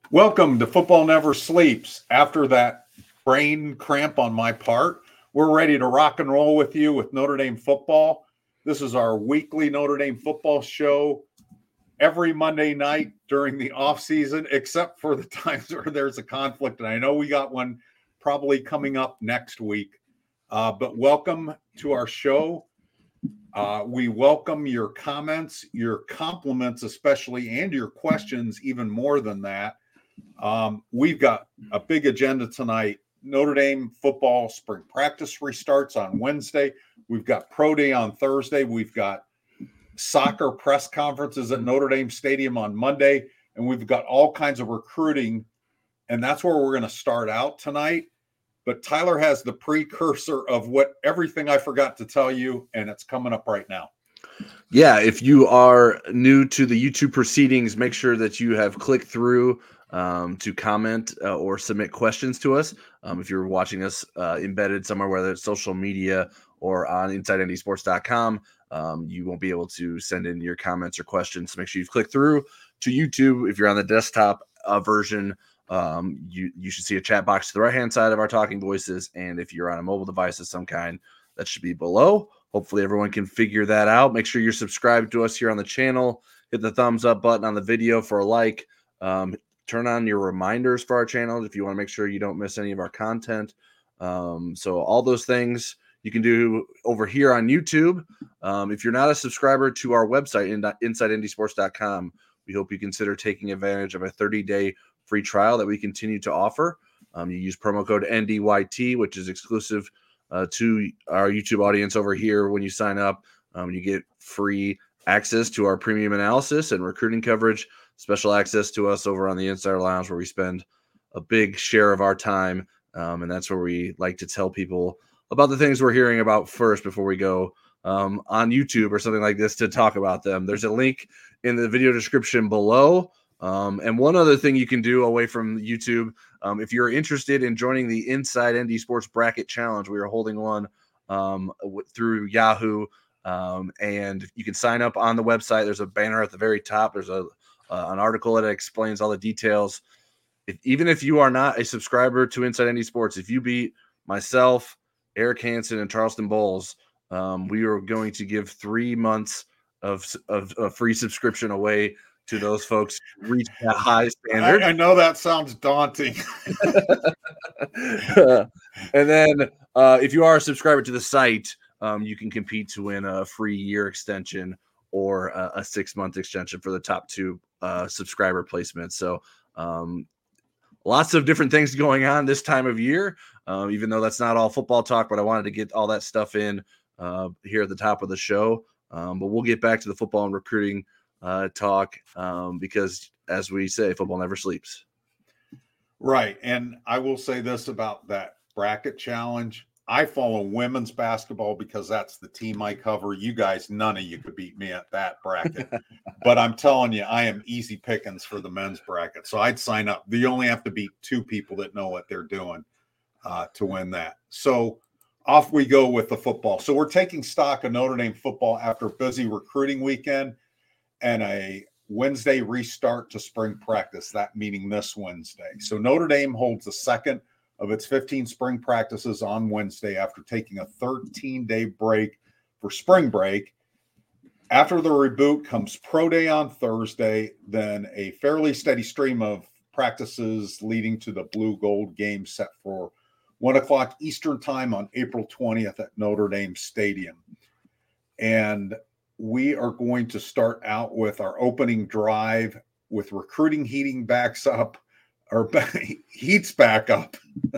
Welcome to Football Never Sleeps. After that brain cramp on my part, we're ready to rock and roll with you with Notre Dame football. This is our weekly Notre Dame football show every Monday night during the off season, except for the times where there's a conflict. And I know we got one probably coming up next week. But welcome to our show. We welcome your comments, your compliments, especially, and your questions, even more than that. We've got a big agenda tonight. Notre Dame football spring practice restarts on Wednesday. We've got Pro Day on Thursday. We've got soccer press conferences at Notre Dame Stadium on Monday. And we've got all kinds of recruiting. And that's where we're going to start out tonight. But Tyler has the precursor of everything I forgot to tell you, and it's coming up right now. Yeah, if you are new to the YouTube proceedings, make sure that you have clicked through to comment or submit questions to us. If you're watching us embedded somewhere, whether it's social media or on InsideNDSports.com, you won't be able to send in your comments or questions. So make sure you've clicked through to YouTube. If you're on the desktop version, you should see a chat box to the right-hand side of our talking voices. And if you're on a mobile device of some kind, that should be below. Hopefully everyone can figure that out. Make sure you're subscribed to us here on the channel. Hit the thumbs up button on the video for a like. Turn on your reminders for our channel if you want to make sure you don't miss any of our content. So all those things you can do over here on YouTube. If you're not a subscriber to our website, InsideNDSports.com, we hope you consider taking advantage of a 30-day free trial that we continue to offer. You use promo code NDYT, which is exclusive to our YouTube audience over here. When you sign up, you get free access to our premium analysis and recruiting coverage, special access to us over on the Insider Lounge, where we spend a big share of our time. And that's where we like to tell people about the things we're hearing about first before we go on YouTube or something like this to talk about them. There's a link in the video description below. And one other thing you can do away from YouTube, if you're interested in joining the Inside ND Sports Bracket Challenge, we are holding one through Yahoo, and you can sign up on the website. There's a banner at the very top. There's an article that explains all the details. Even if you are not a subscriber to Inside ND Sports, if you beat myself, Eric Hansen, and Charleston Bowles, we are going to give 3 months of free subscription away to those folks who reach that high standard. I know that sounds daunting. And then if you are a subscriber to the site, you can compete to win a free year extension or a 6-month extension for the top 2 subscriber placements. So lots of different things going on this time of year, even though that's not all football talk, but I wanted to get all that stuff in here at the top of the show. But we'll get back to the football and recruiting talk because, as we say, football never sleeps. Right. And I will say this about that bracket challenge. I follow women's basketball because that's the team I cover. You guys, none of you could beat me at that bracket. But I'm telling you, I am easy pickings for the men's bracket. So I'd sign up. You only have to beat 2 people that know what they're doing to win that. So off we go with the football. So we're taking stock of Notre Dame football after a busy recruiting weekend and a Wednesday restart to spring practice, that meaning this Wednesday. So Notre Dame holds the second of its 15 spring practices on Wednesday after taking a 13-day break for spring break. After the reboot comes Pro Day on Thursday, then a fairly steady stream of practices leading to the Blue Gold game set for 1 o'clock Eastern time on April 20th at Notre Dame Stadium. And we are going to start out with our opening drive with recruiting heating backs up, or heats back up.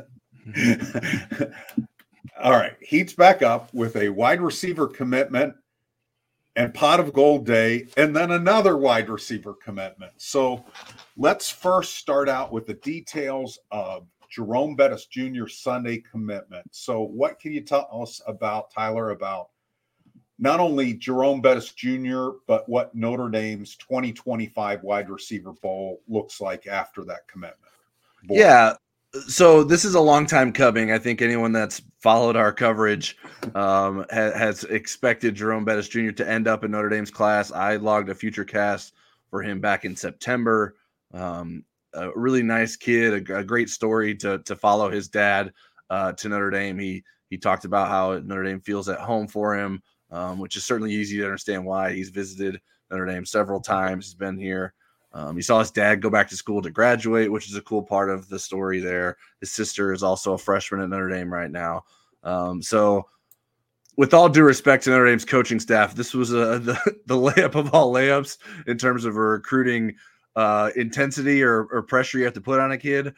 All right, heats back up with a wide receiver commitment and Pot of Gold Day, and then another wide receiver commitment. So let's first start out with the details of Jerome Bettis Jr. Sunday commitment. So what can you tell us about, Tyler, about not only Jerome Bettis Jr., but what Notre Dame's 2025 wide receiver bowl looks like after that commitment? Yeah. So this is a long time coming. I think anyone that's followed our coverage has expected Jerome Bettis Jr. to end up in Notre Dame's class. I logged a future cast for him back in September. a really nice kid, a great story to follow his dad to Notre Dame. He talked about how Notre Dame feels at home for him, which is certainly easy to understand why. He's visited Notre Dame several times. He's been here. He saw his dad go back to school to graduate, which is a cool part of the story there. His sister is also a freshman at Notre Dame right now. So with all due respect to Notre Dame's coaching staff, this was the layup of all layups in terms of a recruiting intensity or pressure you have to put on a kid.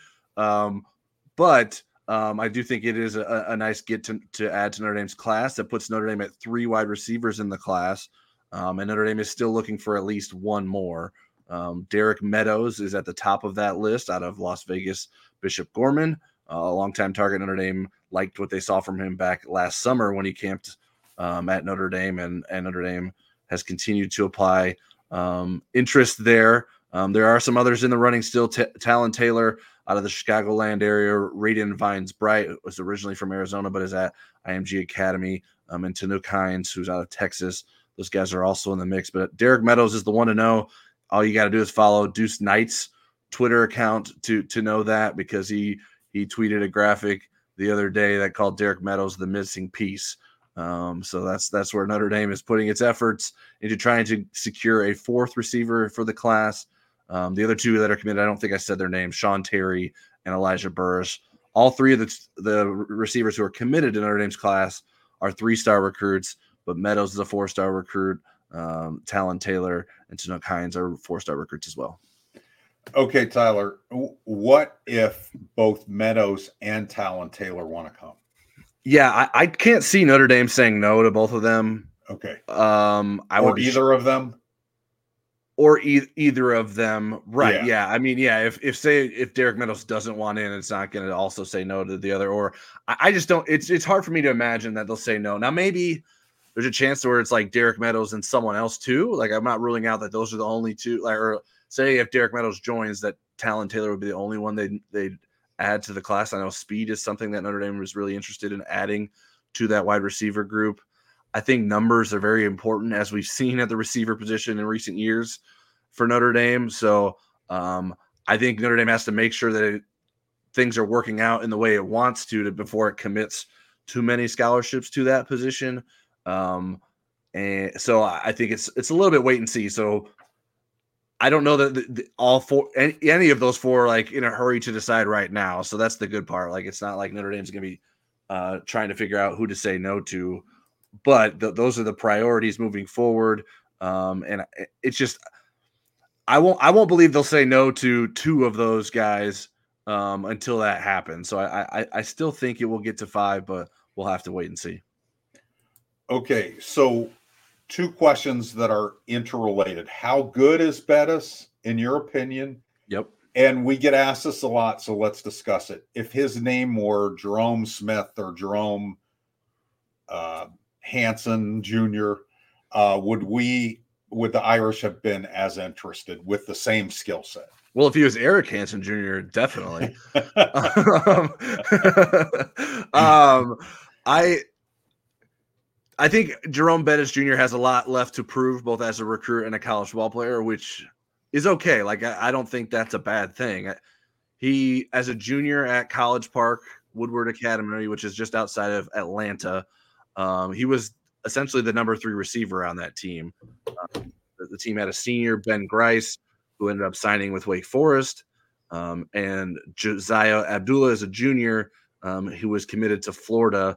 But I do think it is a nice get to add to Notre Dame's class. That puts Notre Dame at 3 wide receivers in the class. And Notre Dame is still looking for at least one more. Derek Meadows is at the top of that list out of Las Vegas Bishop Gorman, a longtime target. Notre Dame liked what they saw from him back last summer when he camped at Notre Dame, and Notre Dame has continued to apply interest there. There are some others in the running still. Talon Taylor out of the Chicagoland area. Raiden Vines Bright was originally from Arizona, but is at IMG Academy. And Tanook Hines, who's out of Texas. Those guys are also in the mix. But Derek Meadows is the one to know. All you got to do is follow Deuce Knight's Twitter account to know that, because he tweeted a graphic the other day that called Derek Meadows the missing piece. So that's where Notre Dame is putting its efforts into trying to secure a 4th receiver for the class. The other 2 that are committed, I don't think I said their names, Sean Terry and Elijah Burris. All 3 of the receivers who are committed to Notre Dame's class are 3-star recruits, but Meadows is a 4-star recruit. Talon Taylor and Tanook Hines are 4-star recruits as well. Okay, Tyler, what if both Meadows and Talon Taylor want to come? Yeah, I can't see Notre Dame saying no to both of them. Okay. I would be either of them? Or either of them. Right. Yeah. I mean, yeah, if Derek Meadows doesn't want in, it's not going to also say no to the other. Or I just don't, it's hard for me to imagine that they'll say no. Now, maybe there's a chance where it's like Derek Meadows and someone else too. Like, I'm not ruling out that those are the only 2. Like, or say if Derek Meadows joins, that Talon Taylor would be the only one they'd add to the class. I know speed is something that Notre Dame was really interested in adding to that wide receiver group. I think numbers are very important, as we've seen at the receiver position in recent years for Notre Dame. So I think Notre Dame has to make sure that things are working out in the way it wants to before it commits too many scholarships to that position. And so I think it's a little bit wait and see. So I don't know that all 4, any of those 4, like in a hurry to decide right now. So that's the good part. Like, it's not like Notre Dame's going to be trying to figure out who to say no to, but those are the priorities moving forward. And it's just, I won't believe they'll say no to 2 of those guys until that happens. So I still think it will get to 5, but we'll have to wait and see. Okay, so 2 questions that are interrelated. How good is Bettis, in your opinion? Yep. And we get asked this a lot, so let's discuss it. If his name were Jerome Smith or Jerome Hanson Jr., would the Irish have been as interested with the same skill set? Well, if he was Eric Hansen Jr., definitely. I think Jerome Bettis Jr. has a lot left to prove, both as a recruit and a college ball player, which is okay. Like, I don't think that's a bad thing. He, as a junior at College Park Woodward Academy, which is just outside of Atlanta, he was essentially the number 3 receiver on that team. The team had a senior, Ben Grice, who ended up signing with Wake Forest, and Josiah Abdullah is a junior who was committed to Florida.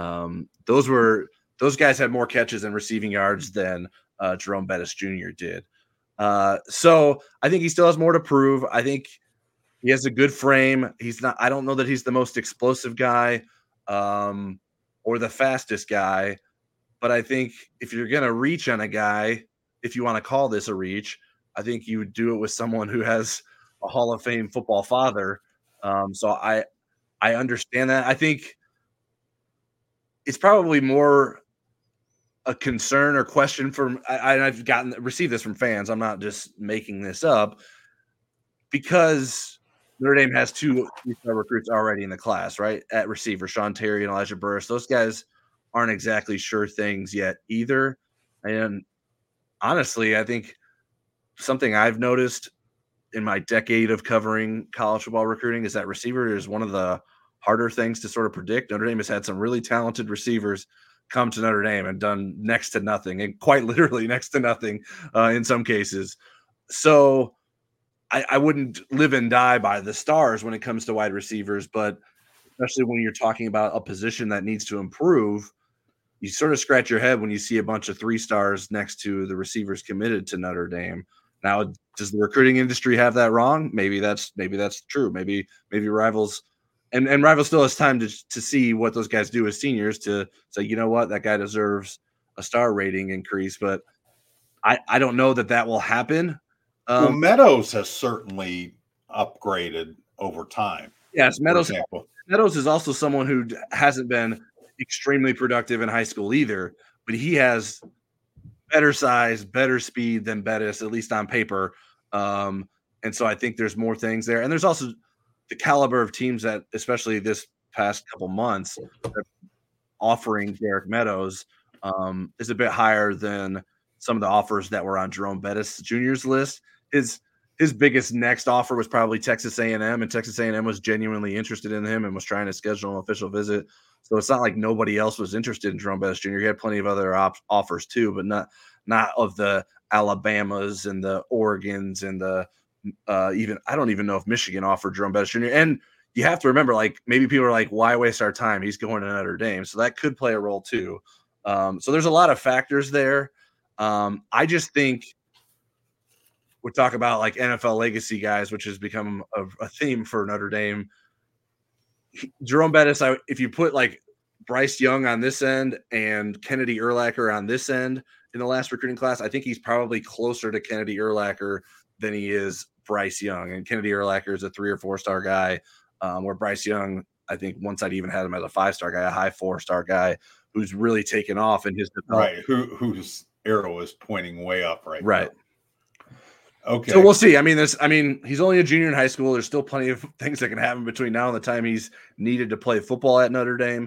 Those guys had more catches and receiving yards than Jerome Bettis Jr. did. So I think he still has more to prove. I think he has a good frame. I don't know that he's the most explosive guy or the fastest guy, but I think if you're going to reach on a guy, if you want to call this a reach, I think you would do it with someone who has a Hall of Fame football father. So I understand that. I think it's probably more a concern or question from I've received this from fans. I'm not just making this up, because Notre Dame has 2 3-star recruits already in the class, right? At receiver, Sean Terry and Elijah Burris. Those guys aren't exactly sure things yet either. And honestly, I think something I've noticed in my decade of covering college football recruiting is that receiver is one of the harder things to sort of predict. Notre Dame has had some really talented receivers come to Notre Dame and done next to nothing, and quite literally next to nothing in some cases. So I wouldn't live and die by the stars when it comes to wide receivers, but especially when you're talking about a position that needs to improve, you sort of scratch your head when you see a bunch of 3 stars next to the receivers committed to Notre Dame. Now, does the recruiting industry have that wrong? Maybe that's true. Maybe Rivals and Rivals still has time to see what those guys do as seniors to say, you know what, that guy deserves a star rating increase. But I don't know that will happen. Well, Meadows has certainly upgraded over time. Yes, Meadows is also someone who hasn't been extremely productive in high school either, but he has better size, better speed than Bettis, at least on paper. And so I think there's more things there. And there's also the caliber of teams that, especially this past couple months, offering Derek Meadows is a bit higher than some of the offers that were on Jerome Bettis Jr.'s list. His biggest next offer was probably Texas A&M, and Texas A&M was genuinely interested in him and was trying to schedule an official visit. So it's not like nobody else was interested in Jerome Bettis Jr. He had plenty of other offers too, but not of the Alabamas and the Oregons and the even I don't even know if Michigan offered Jerome Bettis Jr. And you have to remember, like, maybe people are like, why waste our time? He's going to Notre Dame. So that could play a role too. So there's a lot of factors there. I just think we talk about like NFL legacy guys, which has become a theme for Notre Dame. Jerome Bettis, if you put like Bryce Young on this end and Kennedy Urlacher on this end in the last recruiting class, I think he's probably closer to Kennedy Urlacher than he is Bryce Young. And Kennedy Urlacher is a 3 or 4 star guy, where Bryce Young, I think once I'd even had him as a 5-star guy, a high 4-star guy who's really taken off in his development. Right. Whose arrow is pointing way up right now. Okay. So we'll see. I mean, he's only a junior in high school. There's still plenty of things that can happen between now and the time he's needed to play football at Notre Dame.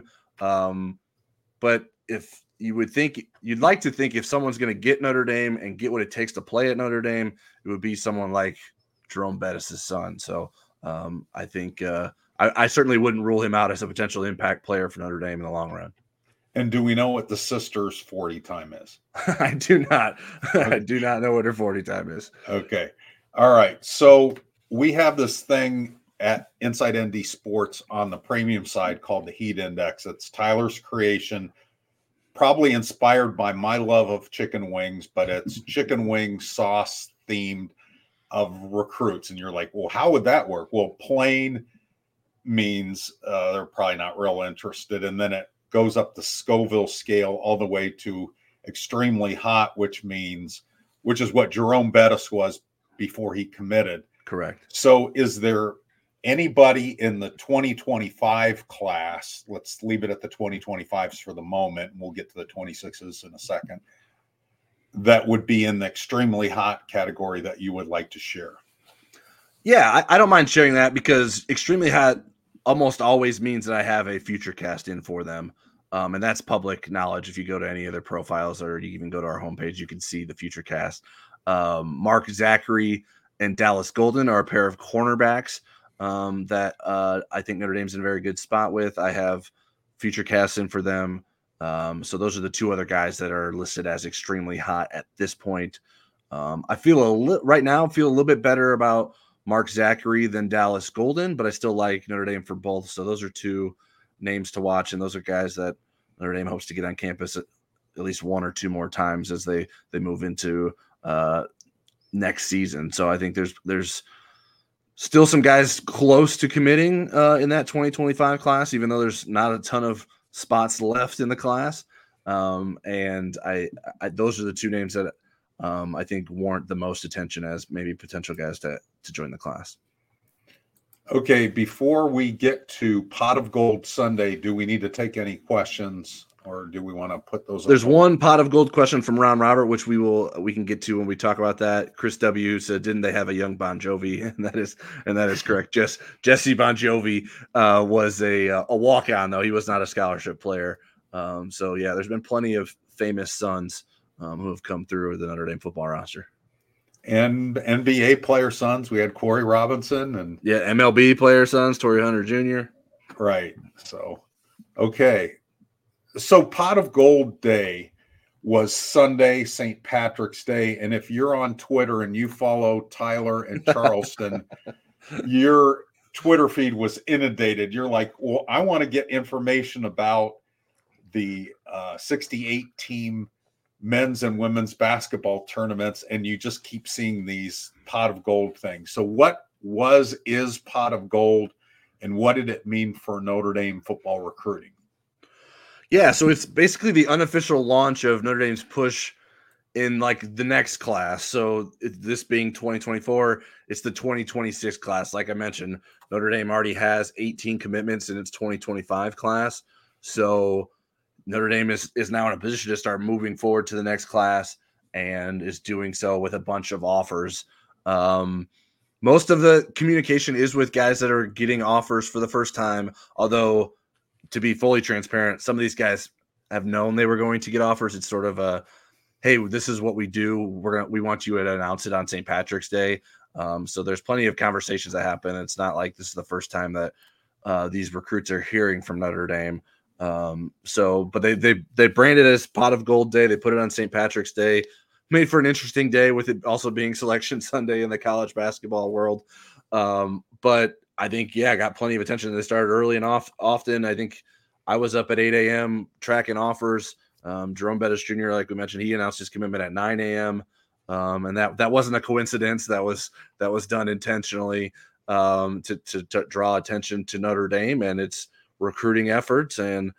But if you would think, you'd like to think if someone's going to get Notre Dame and get what it takes to play at Notre Dame, it would be someone like Jerome Bettis' son. So I think I certainly wouldn't rule him out as a potential impact player for Notre Dame in the long run. And do we know what the sister's 40 time is? I do not. I do not know what her 40 time is. Okay. All right. So we have this thing at Inside ND Sports on the premium side called the Heat Index. It's Tyler's creation, probably inspired by my love of chicken wings, but it's chicken wing sauce themed of recruits. And you're like, well, how would that work? Well, plain means they're probably not real interested. And then it goes up the Scoville scale all the way to extremely hot, which is what Jerome Bettis was before he committed. Correct. So is there anybody in the 2025 class, let's leave it at the 2025s for the moment, and we'll get to the 26s in a second, that would be in the extremely hot category that you would like to share? Yeah, I don't mind sharing that because extremely hot almost always means that I have a future cast in for them. And that's public knowledge. If you go to any of their profiles or you even go to our homepage, you can see the future cast. Mark Zachary and Dallas Golden are a pair of cornerbacks that I think Notre Dame's in a very good spot with. I have future casts in for them. So those are the 2 other guys that are listed as extremely hot at this point. I feel right now a little bit better about Mark Zachary than Dallas Golden, but I still like Notre Dame for both. So those are 2 names to watch, and those are guys that Notre Dame hopes to get on campus at least 1 or 2 more times as they move into next season. So I think there's still some guys close to committing in that 2025 class, even though there's not a ton of spots left in the class. And I those are the 2 names that I think warrant the most attention as maybe potential guys to join the class. Okay, before we get to Pot of Gold Sunday, do we need to take any questions, or do we want to put those? There's one Pot of Gold question from Ron Robert, which we can get to when we talk about that. Chris W said, "Didn't they have a young Bon Jovi?" And that is correct. Jesse Bon Jovi was a walk-on, though he was not a scholarship player. So yeah, there's been plenty of famous sons who have come through the Notre Dame football roster. And NBA player sons, we had Corey Robinson and MLB player sons, Torrey Hunter Jr. Right. So, okay. So Pot of Gold Day was Sunday, St. Patrick's Day. And if you're on Twitter and you follow Tyler and Charleston, your Twitter feed was inundated. You're like, well, I want to get information about the 68 team men's and women's basketball tournaments. And you just keep seeing these Pot of Gold things. So what is Pot of Gold, and what did it mean for Notre Dame football recruiting? Yeah, so it's basically the unofficial launch of Notre Dame's push in like the next class. So this being 2024, it's the 2026 class. Like I mentioned, Notre Dame already has 18 commitments in its 2025 class. So Notre Dame is now in a position to start moving forward to the next class, and is doing so with a bunch of offers. Most of the communication is with guys that are getting offers for the first time, although to be fully transparent, some of these guys have known they were going to get offers. It's sort of a, hey, this is what we do. We want you to announce it on St. Patrick's Day. So there's plenty of conversations that happen. It's not like this is the first time that these recruits are hearing from Notre Dame. But they branded it as Pot of Gold Day. They put it on St. Patrick's Day. Made for an interesting day, with it also being Selection Sunday in the college basketball world. But I think, I got plenty of attention. They started early and often. I think I was up at 8 a.m. tracking offers. Jerome Bettis Jr., like we mentioned, he announced his commitment at 9 a.m. And that wasn't a coincidence. That was done intentionally to draw attention to Notre Dame and its recruiting efforts. And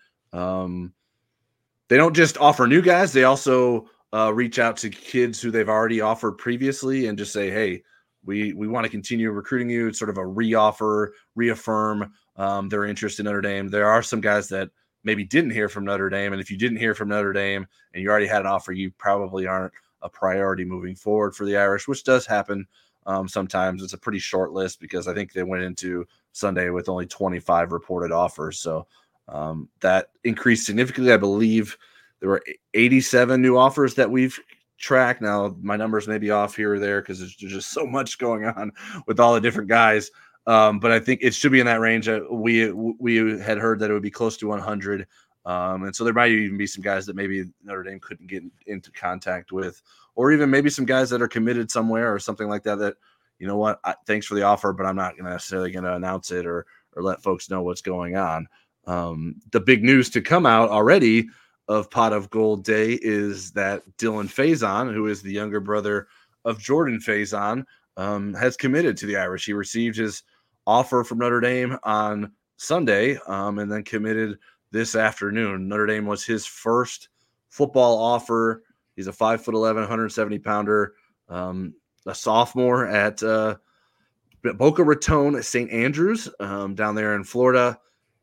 they don't just offer new guys. They also reach out to kids who they've already offered previously and just say, hey, we want to continue recruiting you. It's sort of a reaffirm their interest in Notre Dame. There are some guys that maybe didn't hear from Notre Dame. And if you didn't hear from Notre Dame and you already had an offer, you probably aren't a priority moving forward for the Irish, which does happen sometimes. It's a pretty short list because I think they went into Sunday with only 25 reported offers. So that increased significantly. I believe there were 87 new offers that we've tracked. Now, my numbers may be off here or there because there's just so much going on with all the different guys. But I think it should be in that range. We had heard that it would be close to 100. And so there might even be some guys that maybe Notre Dame couldn't get into contact with, or even maybe some guys that are committed somewhere or something like that, you know what, thanks for the offer, but I'm not necessarily going to announce it or let folks know what's going on. The big news to come out already of Pot of Gold Day is that Dylan Faison, who is the younger brother of Jordan Faison, has committed to the Irish. He received his offer from Notre Dame on Sunday and then committed this afternoon. Notre Dame was his first football offer. He's a 5'11", 170-pounder, a sophomore at Boca Raton St. Andrews down there in Florida.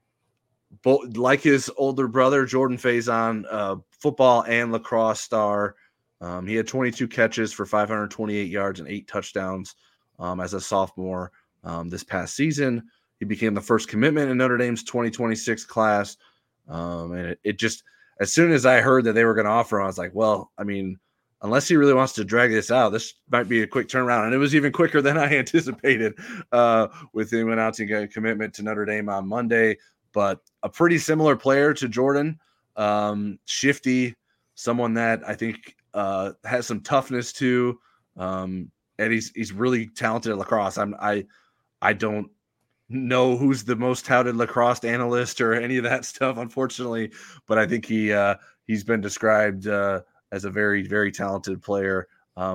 Like his older brother, Jordan Faison, football and lacrosse star. He had 22 catches for 528 yards and 8 touchdowns as a sophomore this past season. He became the first commitment in Notre Dame's 2026 class. And it just, as soon as I heard that they were going to offer him, I was like, well, I mean, unless he really wants to drag this out, this might be a quick turnaround. And it was even quicker than I anticipated with him announcing a commitment to Notre Dame on Monday. But a pretty similar player to Jordan, shifty, someone that I think has some toughness too. And he's really talented at lacrosse. I don't know who's the most touted lacrosse analyst or any of that stuff, unfortunately, but I think he's been described as a very, very talented player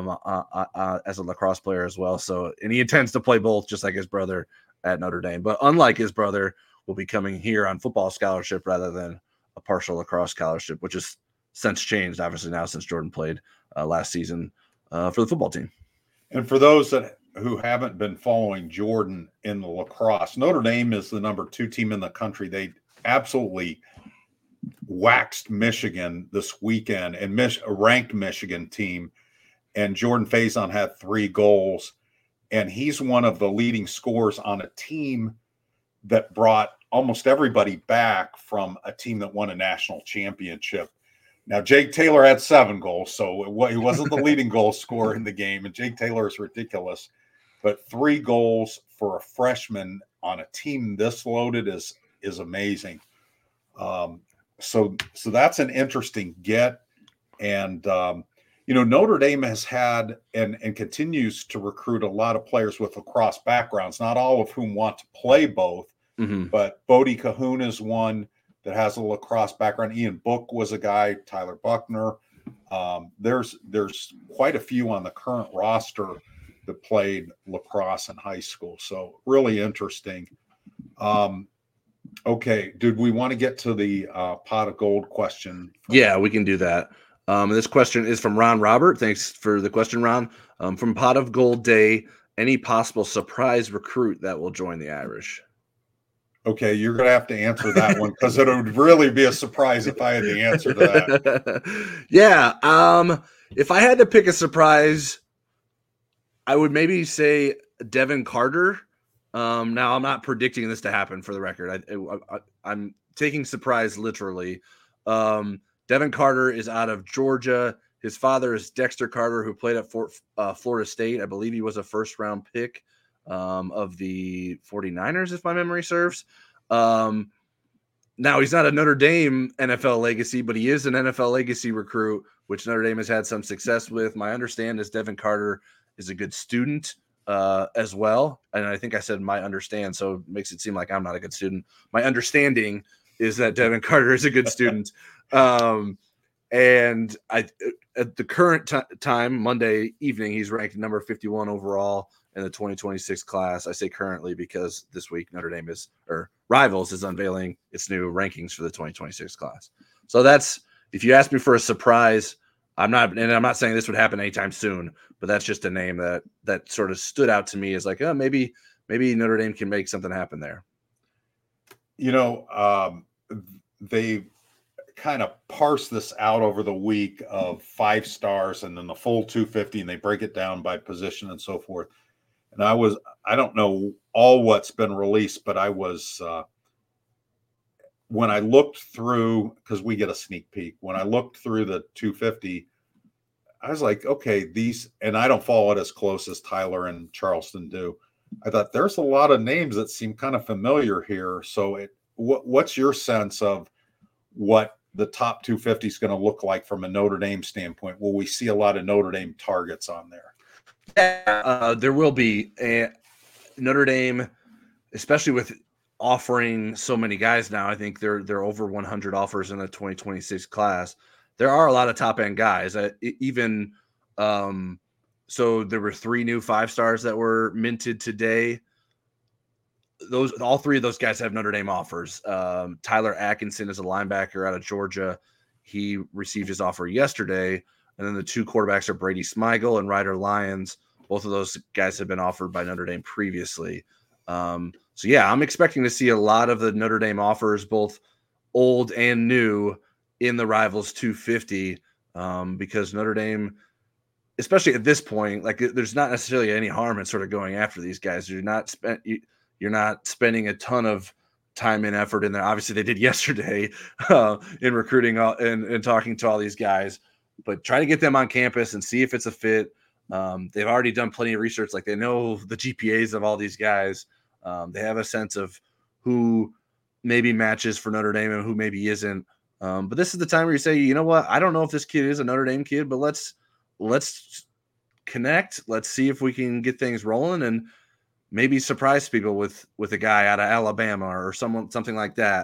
as a lacrosse player as well. So, and he intends to play both, just like his brother at Notre Dame. But unlike his brother, will be coming here on football scholarship rather than a partial lacrosse scholarship, which has since changed, obviously, now since Jordan played last season for the football team. And for those who haven't been following Jordan in the lacrosse, Notre Dame is the number 2 team in the country. They absolutely waxed Michigan this weekend, and a ranked Michigan team. And Jordan Faison had 3 goals, and he's one of the leading scorers on a team that brought almost everybody back from a team that won a national championship. Now, Jake Taylor had 7 goals, so he wasn't the leading goal scorer in the game, and Jake Taylor is ridiculous. But 3 goals for a freshman on a team this loaded is amazing. So that's an interesting get. And, Notre Dame has had and continues to recruit a lot of players with lacrosse backgrounds, not all of whom want to play both, but Bodie Cahoon is one that has a lacrosse background. Ian Book was a guy, Tyler Buckner. There's quite a few on the current roster that played lacrosse in high school. So really interesting. Okay. Did we want to get to the pot of gold question? Yeah, we can do that. This question is from Ron Robert. Thanks for the question, Ron. From Pot of Gold Day, any possible surprise recruit that will join the Irish? Okay, you're going to have to answer that one because it would really be a surprise if I had the answer to that. Yeah. If I had to pick a surprise, I would maybe say Devin Carter. Now, I'm not predicting this to happen, for the record. I'm taking surprise literally. Devin Carter is out of Georgia. His father is Dexter Carter, who played at Florida State. I believe he was a first-round pick of the 49ers, if my memory serves. Now, he's not a Notre Dame NFL legacy, but he is an NFL legacy recruit, which Notre Dame has had some success with. My understanding is Devin Carter is a good student as well. And I think I said my understand, so it makes it seem like I'm not a good student. My understanding is that Devin Carter is a good student. And at the current time, Monday evening, he's ranked number 51 overall in the 2026 class. I say currently because this week Notre Dame Rivals is unveiling its new rankings for the 2026 class. So that's, if you ask me for a surprise, I'm not saying this would happen anytime soon, but that's just a name that sort of stood out to me as like, maybe Notre Dame can make something happen there. They kind of parse this out over the week of 5 stars and then the full 250, and they break it down by position and so forth. And I don't know all what's been released, but I was, when I looked through, because we get a sneak peek, when I looked through the 250, I was like, okay, and I don't follow it as close as Tyler and Charleston do. I thought there's a lot of names that seem kind of familiar here. So what's your sense of what the top 250 is going to look like from a Notre Dame standpoint? Will we see a lot of Notre Dame targets on there? Yeah, there will be. Notre Dame, especially with offering so many guys now, I think they're over 100 offers in the 2026 class. There are a lot of top end guys. So there were 3 new 5 stars that were minted today. All 3 of those guys have Notre Dame offers. Tyler Atkinson is a linebacker out of Georgia. He received his offer yesterday. And then the 2 quarterbacks are Brady Smigel and Ryder Lyons. Both of those guys have been offered by Notre Dame previously. So yeah, I'm expecting to see a lot of the Notre Dame offers, both old and new, in the Rivals 250, because Notre Dame, especially at this point, like there's not necessarily any harm in sort of going after these guys. You're not spending a ton of time and effort in there. Obviously, they did yesterday in recruiting and talking to all these guys, but try to get them on campus and see if it's a fit. They've already done plenty of research. Like, they know the GPAs of all these guys. They have a sense of who maybe matches for Notre Dame and who maybe isn't. But this is the time where you say, you know what? I don't know if this kid is a Notre Dame kid, but let's connect. Let's see if we can get things rolling and maybe surprise people with a guy out of Alabama or something like that.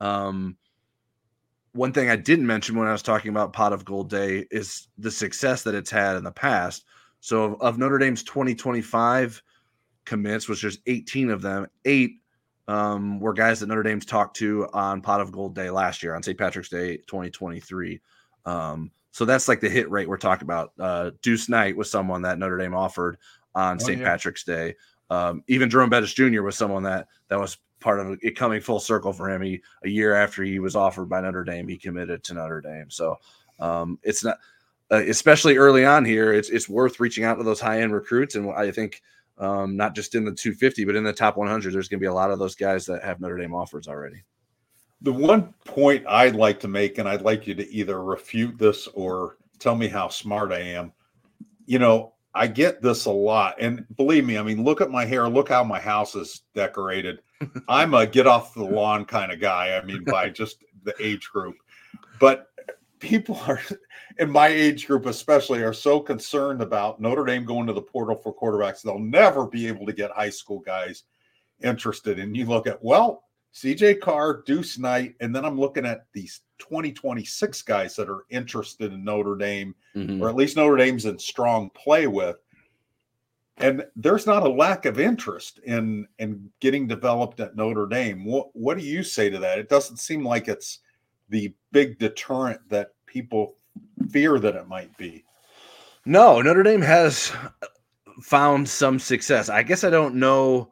One thing I didn't mention when I was talking about Pot of Gold Day is the success that it's had in the past. So of Notre Dame's 2025 commits, which there's 18 of them, 8 were guys that Notre Dame's talked to on Pot of Gold Day last year, on St. Patrick's Day 2023. So that's like the hit rate we're talking about. Deuce Knight was someone that Notre Dame offered on St. Patrick's Day. Even Jerome Bettis Jr. was someone that was part of it coming full circle for him. A year after he was offered by Notre Dame, he committed to Notre Dame. So it's not, especially early on here, it's worth reaching out to those high end recruits. And I think not just in the 250, but in the top 100, there's going to be a lot of those guys that have Notre Dame offers already. The one point I'd like to make, and I'd like you to either refute this or tell me how smart I am. I get this a lot. And believe me, I mean, look at my hair. Look how my house is decorated. I'm a get off the lawn kind of guy. I mean, by just the age group. But people are, in my age group especially, are so concerned about Notre Dame going to the portal for quarterbacks. They'll never be able to get high school guys interested. And you look at, CJ Carr, Deuce Knight, and then I'm looking at these 2026 guys that are interested in Notre Dame, or at least Notre Dame's in strong play with. And there's not a lack of interest in getting developed at Notre Dame. What do you say to that? It doesn't seem like it's the big deterrent that people fear that it might be. No, Notre Dame has found some success. I guess I don't know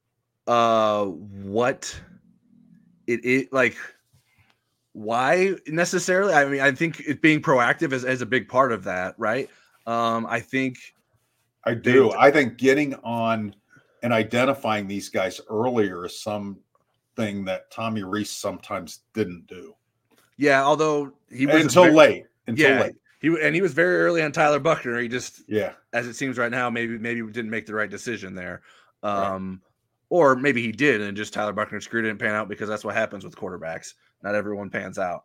what it like, why necessarily. I mean, I think it being proactive is a big part of that, right? I think I do. I think getting on and identifying these guys earlier is something that Tommy Rees sometimes didn't do. Yeah, although he was until late. He was very early on Tyler Buchner. He just, as it seems right now, maybe didn't make the right decision there. Right. Or maybe he did, and just Tyler Buchner screwed it and pan out, because that's what happens with quarterbacks. Not everyone pans out.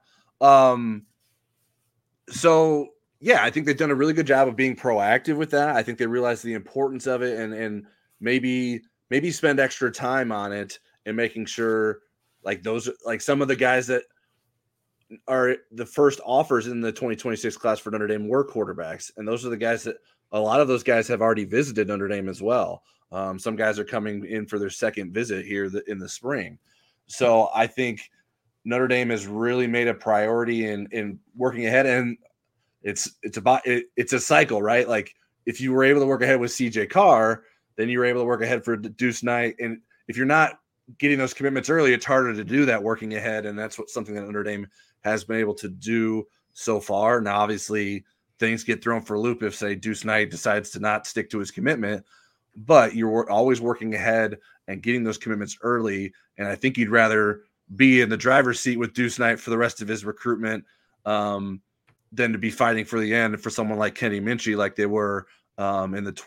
So yeah, I think they've done a really good job of being proactive with that. I think they realize the importance of it, and maybe spend extra time on it and making sure some of the guys that are the first offers in the 2026 class for Notre Dame were quarterbacks. And those are the guys that a lot of those guys have already visited Notre Dame as well. Some guys are coming in for their second visit here in the spring. So I think Notre Dame has really made a priority in working ahead. And it's a cycle, right? Like, if you were able to work ahead with CJ Carr, then you were able to work ahead for Deuce Knight. And if you're not getting those commitments early, it's harder to do that working ahead. And that's something that Notre Dame has been able to do so far. Now, obviously, things get thrown for a loop if, say, Deuce Knight decides to not stick to his commitment, but you're always working ahead and getting those commitments early. And I think you'd rather be in the driver's seat with Deuce Knight for the rest of his recruitment than to be fighting for the end for someone like Kenny Minchey, like they were in the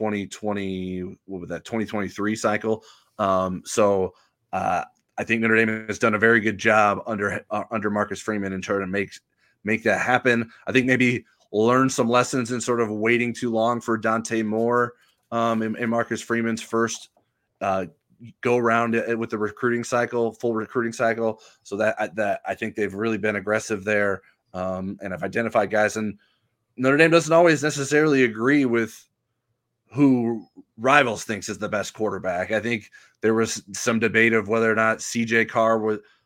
2023 cycle. I think Notre Dame has done a very good job under Marcus Freeman in trying to make that happen. I think maybe learn some lessons in sort of waiting too long for Dante Moore in Marcus Freeman's first go around with the full recruiting cycle. So that I think they've really been aggressive there and have identified guys. And Notre Dame doesn't always necessarily agree with who Rivals thinks is the best quarterback. I think there was some debate of whether or not CJ Carr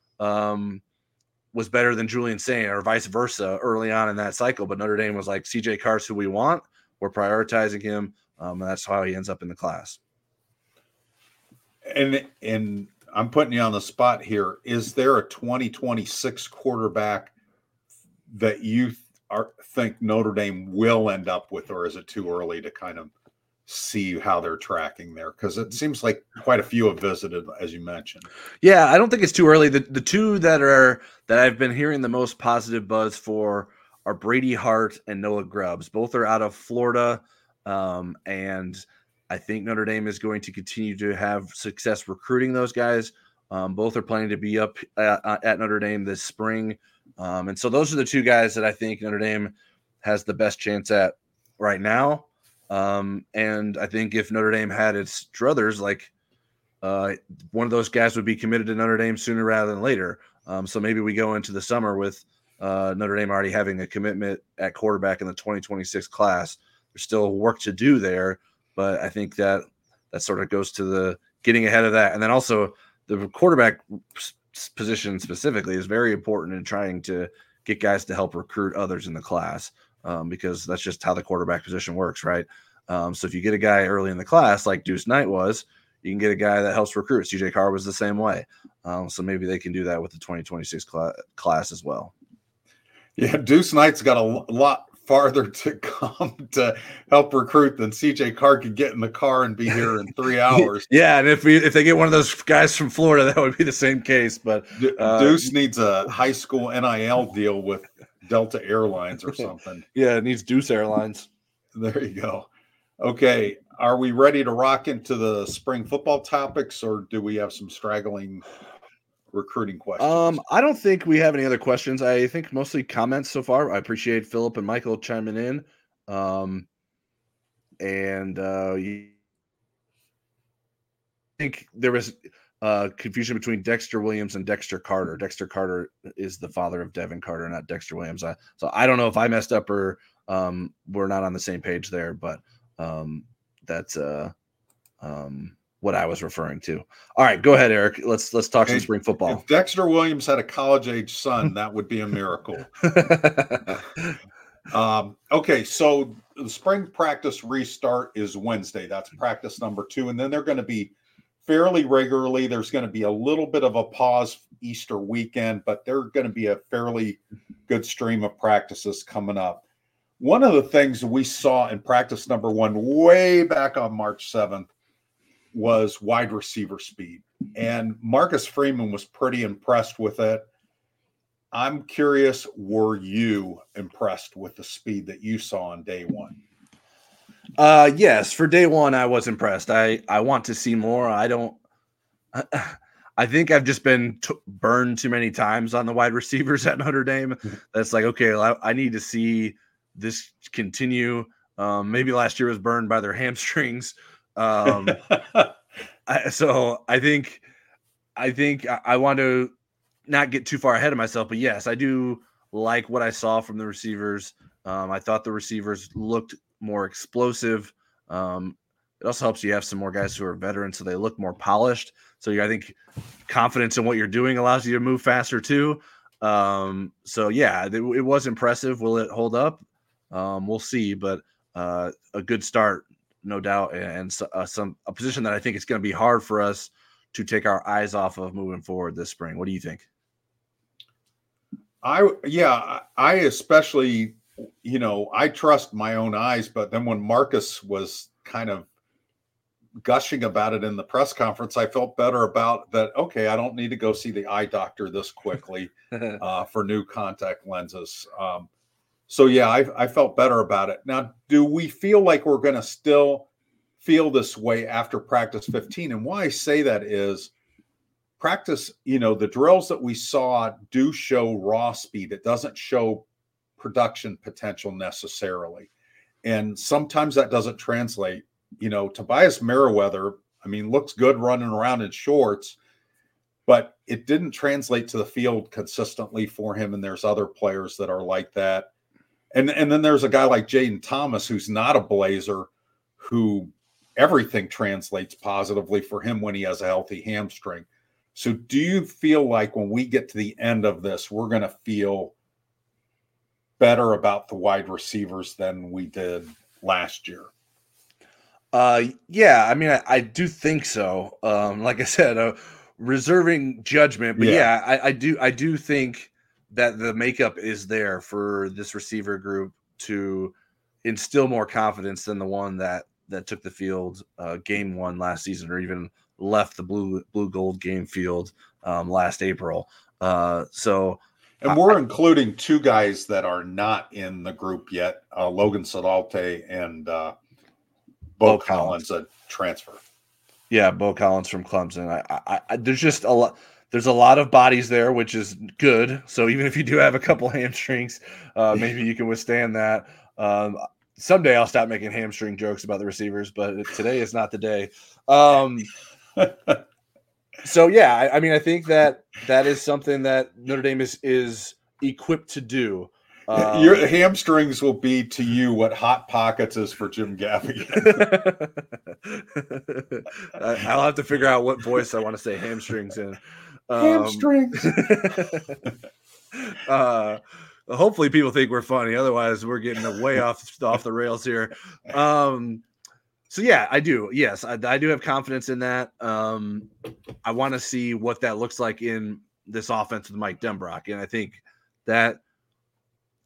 was better than Julian Saint or vice versa early on in that cycle. But Notre Dame was like, CJ Carr's who we want. We're prioritizing him. And that's how he ends up in the class. And I'm putting you on the spot here. Is there a 2026 quarterback that you think Notre Dame will end up with, or is it too early to kind of see how they're tracking there? Because it seems like quite a few have visited, as you mentioned. Yeah, I don't think it's too early. The two that I've been hearing the most positive buzz for are Brady Hart and Noah Grubbs. Both are out of Florida, and I think Notre Dame is going to continue to have success recruiting those guys. Both are planning to be up at Notre Dame this spring, and so those are the two guys that I think Notre Dame has the best chance at right now. And I think if Notre Dame had its druthers, one of those guys would be committed to Notre Dame sooner rather than later. So maybe we go into the summer with Notre Dame already having a commitment at quarterback in the 2026 class. There's still work to do there, but I think that sort of goes to the getting ahead of that. And then also the quarterback position specifically is very important in trying to get guys to help recruit others in the class. Because that's just how the quarterback position works, right? So if you get a guy early in the class like Deuce Knight was, you can get a guy that helps recruit. CJ Carr was the same way. So maybe they can do that with the 2026 class as well. Yeah, Deuce Knight's got a lot farther to come to help recruit than CJ Carr could get in the car and be here in 3 hours. Yeah, and if they get one of those guys from Florida, that would be the same case. But Deuce needs a high school NIL deal with Delta Airlines or something. Yeah, it needs Deuce Airlines. There you go. Okay, are we ready to rock into the spring football topics, or do we have some straggling recruiting questions? I don't think we have any other questions. I think mostly comments so far. I appreciate Philip and Michael chiming in. I think there was confusion between Dexter Williams and Dexter Carter. Dexter Carter is the father of Devin Carter, not Dexter Williams. So I don't know if I messed up or we're not on the same page there, but that's what I was referring to. All right, go ahead, Eric. Let's talk some spring football. If Dexter Williams had a college-age son, that would be a miracle. Okay, so the spring practice restart is Wednesday. That's practice number 2, and then they're going to be fairly regularly. There's going to be a little bit of a pause Easter weekend, but they're going to be a fairly good stream of practices coming up. One of the things we saw in practice number 1 way back on March 7th was wide receiver speed. And Marcus Freeman was pretty impressed with it. I'm curious, were you impressed with the speed that you saw on day 1? Yes, for day 1, I was impressed. I want to see more. I think I've just been burned too many times on the wide receivers at Notre Dame. That's like, okay, I need to see this continue. Maybe last year was burned by their hamstrings. So I think I want to not get too far ahead of myself, but yes, I do like what I saw from the receivers. I thought the receivers looked more explosive. It also helps you have some more guys who are veterans, so they look more polished. So I think confidence in what you're doing allows you to move faster too. So yeah, it was impressive. Will it hold up? We'll see, but a good start, no doubt, and a position that I think it's going to be hard for us to take our eyes off of moving forward this spring. What do you think? I especially, I trust my own eyes, but then when Marcus was kind of gushing about it in the press conference, I felt better about that. Okay, I don't need to go see the eye doctor this quickly for new contact lenses. So yeah, I felt better about it. Now, do we feel like we're going to still feel this way after practice 15? And why I say that is practice, the drills that we saw do show raw speed. It doesn't show production potential necessarily. And sometimes that doesn't translate. Tobias Merriweather, looks good running around in shorts, but it didn't translate to the field consistently for him. And there's other players that are like that. And then there's a guy like Jaden Thomas, who's not a Blazer, who everything translates positively for him when he has a healthy hamstring. So do you feel like when we get to the end of this, we're going to feel better about the wide receivers than we did last year? Yeah, I do think so. Like I said, reserving judgment, but I do think that the makeup is there for this receiver group to instill more confidence than the one that took the field game 1 last season, or even left the blue gold game field last April. And we're including 2 guys that are not in the group yet, Logan Sedalte and Bo Collins, a transfer. Yeah, Bo Collins from Clemson. There's just a lot. There's a lot of bodies there, which is good. So even if you do have a couple hamstrings, maybe you can withstand that. Someday I'll stop making hamstring jokes about the receivers, but today is not the day. So yeah, I think that is something that Notre Dame is equipped to do. Your hamstrings will be to you what Hot Pockets is for Jim Gaffigan. I'll have to figure out what voice I want to say hamstrings in. Hamstrings. Hopefully people think we're funny. Otherwise, we're getting way off the rails here. So yeah, I do. Yes, I do have confidence in that. I want to see what that looks like in this offense with Mike Denbrock, and I think that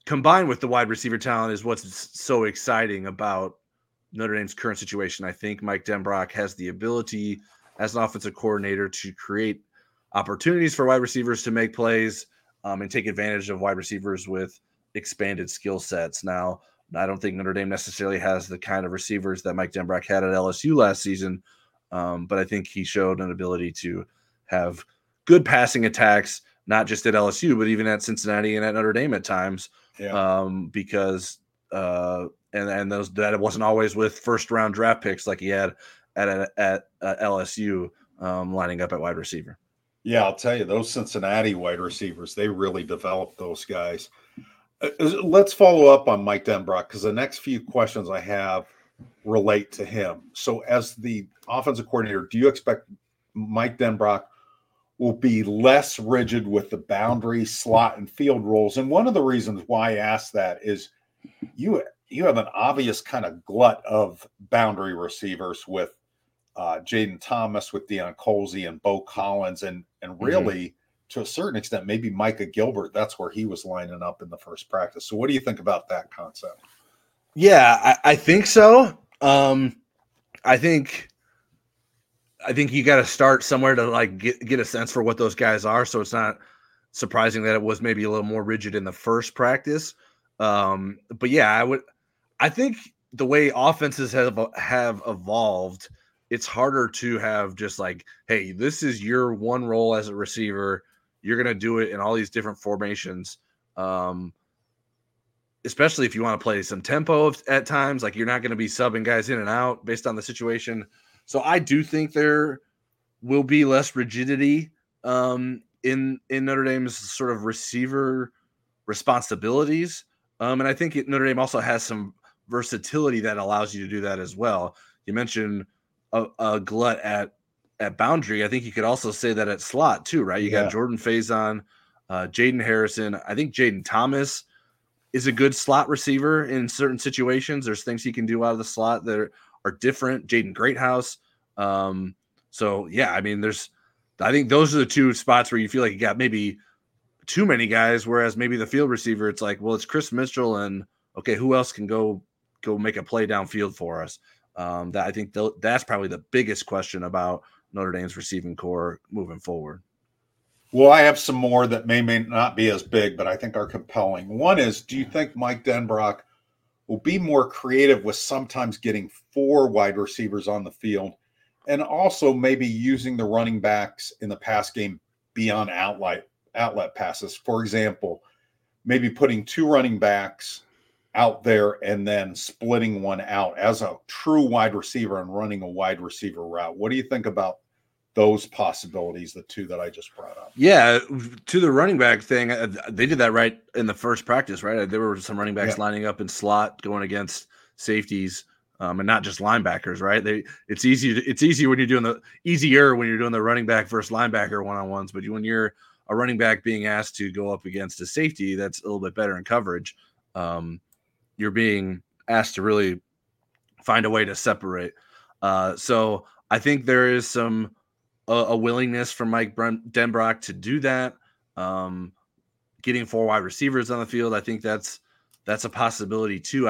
combined with the wide receiver talent is what's so exciting about Notre Dame's current situation. I think Mike Denbrock has the ability as an offensive coordinator to create opportunities for wide receivers to make plays and take advantage of wide receivers with expanded skill sets. Now, I don't think Notre Dame necessarily has the kind of receivers that Mike Denbrock had at LSU last season, but I think he showed an ability to have good passing attacks, not just at LSU, but even at Cincinnati and at Notre Dame at times, because and those that it wasn't always with first round draft picks like he had at LSU lining up at wide receiver. Yeah, I'll tell you, those Cincinnati wide receivers, they really developed those guys. Let's follow up on Mike Denbrock because the next few questions I have relate to him. So as the offensive coordinator, do you expect Mike Denbrock will be less rigid with the boundary, slot, and field roles? And one of the reasons why I ask that is you have an obvious kind of glut of boundary receivers with Jaden Thomas, with Deion Colzie and Bo Collins, and really to a certain extent, maybe Micah Gilbert. That's where he was lining up in the first practice. So what do you think about that concept? Yeah, I think so. I think you got to start somewhere to like get a sense for what those guys are. So it's not surprising that it was maybe a little more rigid in the first practice. But yeah, I think the way offenses have evolved, it's harder to have just like, hey, this is your one role as a receiver. You're going to do it in all these different formations. Especially if you want to play some tempo at times, like you're not going to be subbing guys in and out based on the situation. So I do think there will be less rigidity in Notre Dame's sort of receiver responsibilities. And I think Notre Dame also has some versatility that allows you to do that as well. You mentioned a glut at boundary. I think you could also say that at slot too, right? You got Jordan Faison, Jaden Harrison. I think Jaden Thomas is a good slot receiver in certain situations. There's things he can do out of the slot that are different. Jaden Greathouse. So yeah, I mean, I think those are the two spots where you feel like you got maybe too many guys, whereas maybe the field receiver, it's like, well, it's Chris Mitchell and okay, who else can go make a play downfield for us? That I think that's probably the biggest question about Notre Dame's receiving core moving forward. Well, I have some more that may not be as big, but I think are compelling. One is, do you think Mike Denbrock will be more creative with sometimes getting 4 wide receivers on the field and also maybe using the running backs in the pass game beyond outlet passes? For example, maybe putting 2 running backs out there and then splitting one out as a true wide receiver and running a wide receiver route. What do you think about those possibilities, the 2 that I just brought up? Yeah, to the running back thing, they did that right in the first practice, right? There were some running backs lining up in slot going against safeties, and not just linebackers, right? It's easier when you're doing the running back versus linebacker one-on-ones, but when you're a running back being asked to go up against a safety that's a little bit better in coverage, you're being asked to really find a way to separate. So I think there is a willingness from Mike Denbrock to do that. Getting 4 wide receivers on the field, I think that's a possibility too.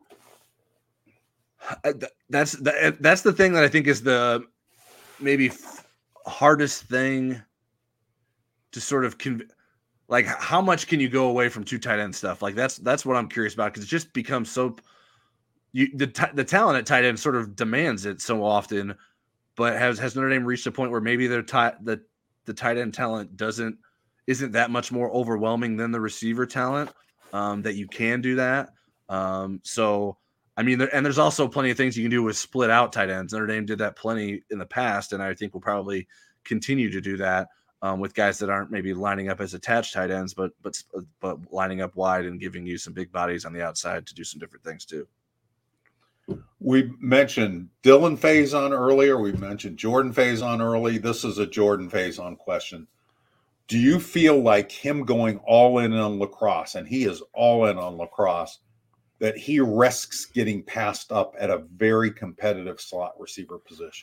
That's the thing that I think is the maybe hardest thing to sort of like how much can you go away from 2 tight end stuff? Like that's what I'm curious about, because it just becomes so the talent at tight end sort of demands it so often. But has Notre Dame reached a point where maybe the tight end talent isn't that much more overwhelming than the receiver talent, that you can do that? So I mean, and there's also plenty of things you can do with split out tight ends. Notre Dame did that plenty in the past, and I think we'll probably continue to do that with guys that aren't maybe lining up as attached tight ends, but lining up wide and giving you some big bodies on the outside to do some different things too. We mentioned Dylan Faison earlier. We mentioned Jordan Faison early. This is a Jordan Faison question. Do you feel like him going all in on lacrosse, and he is all in on lacrosse, that he risks getting passed up at a very competitive slot receiver position?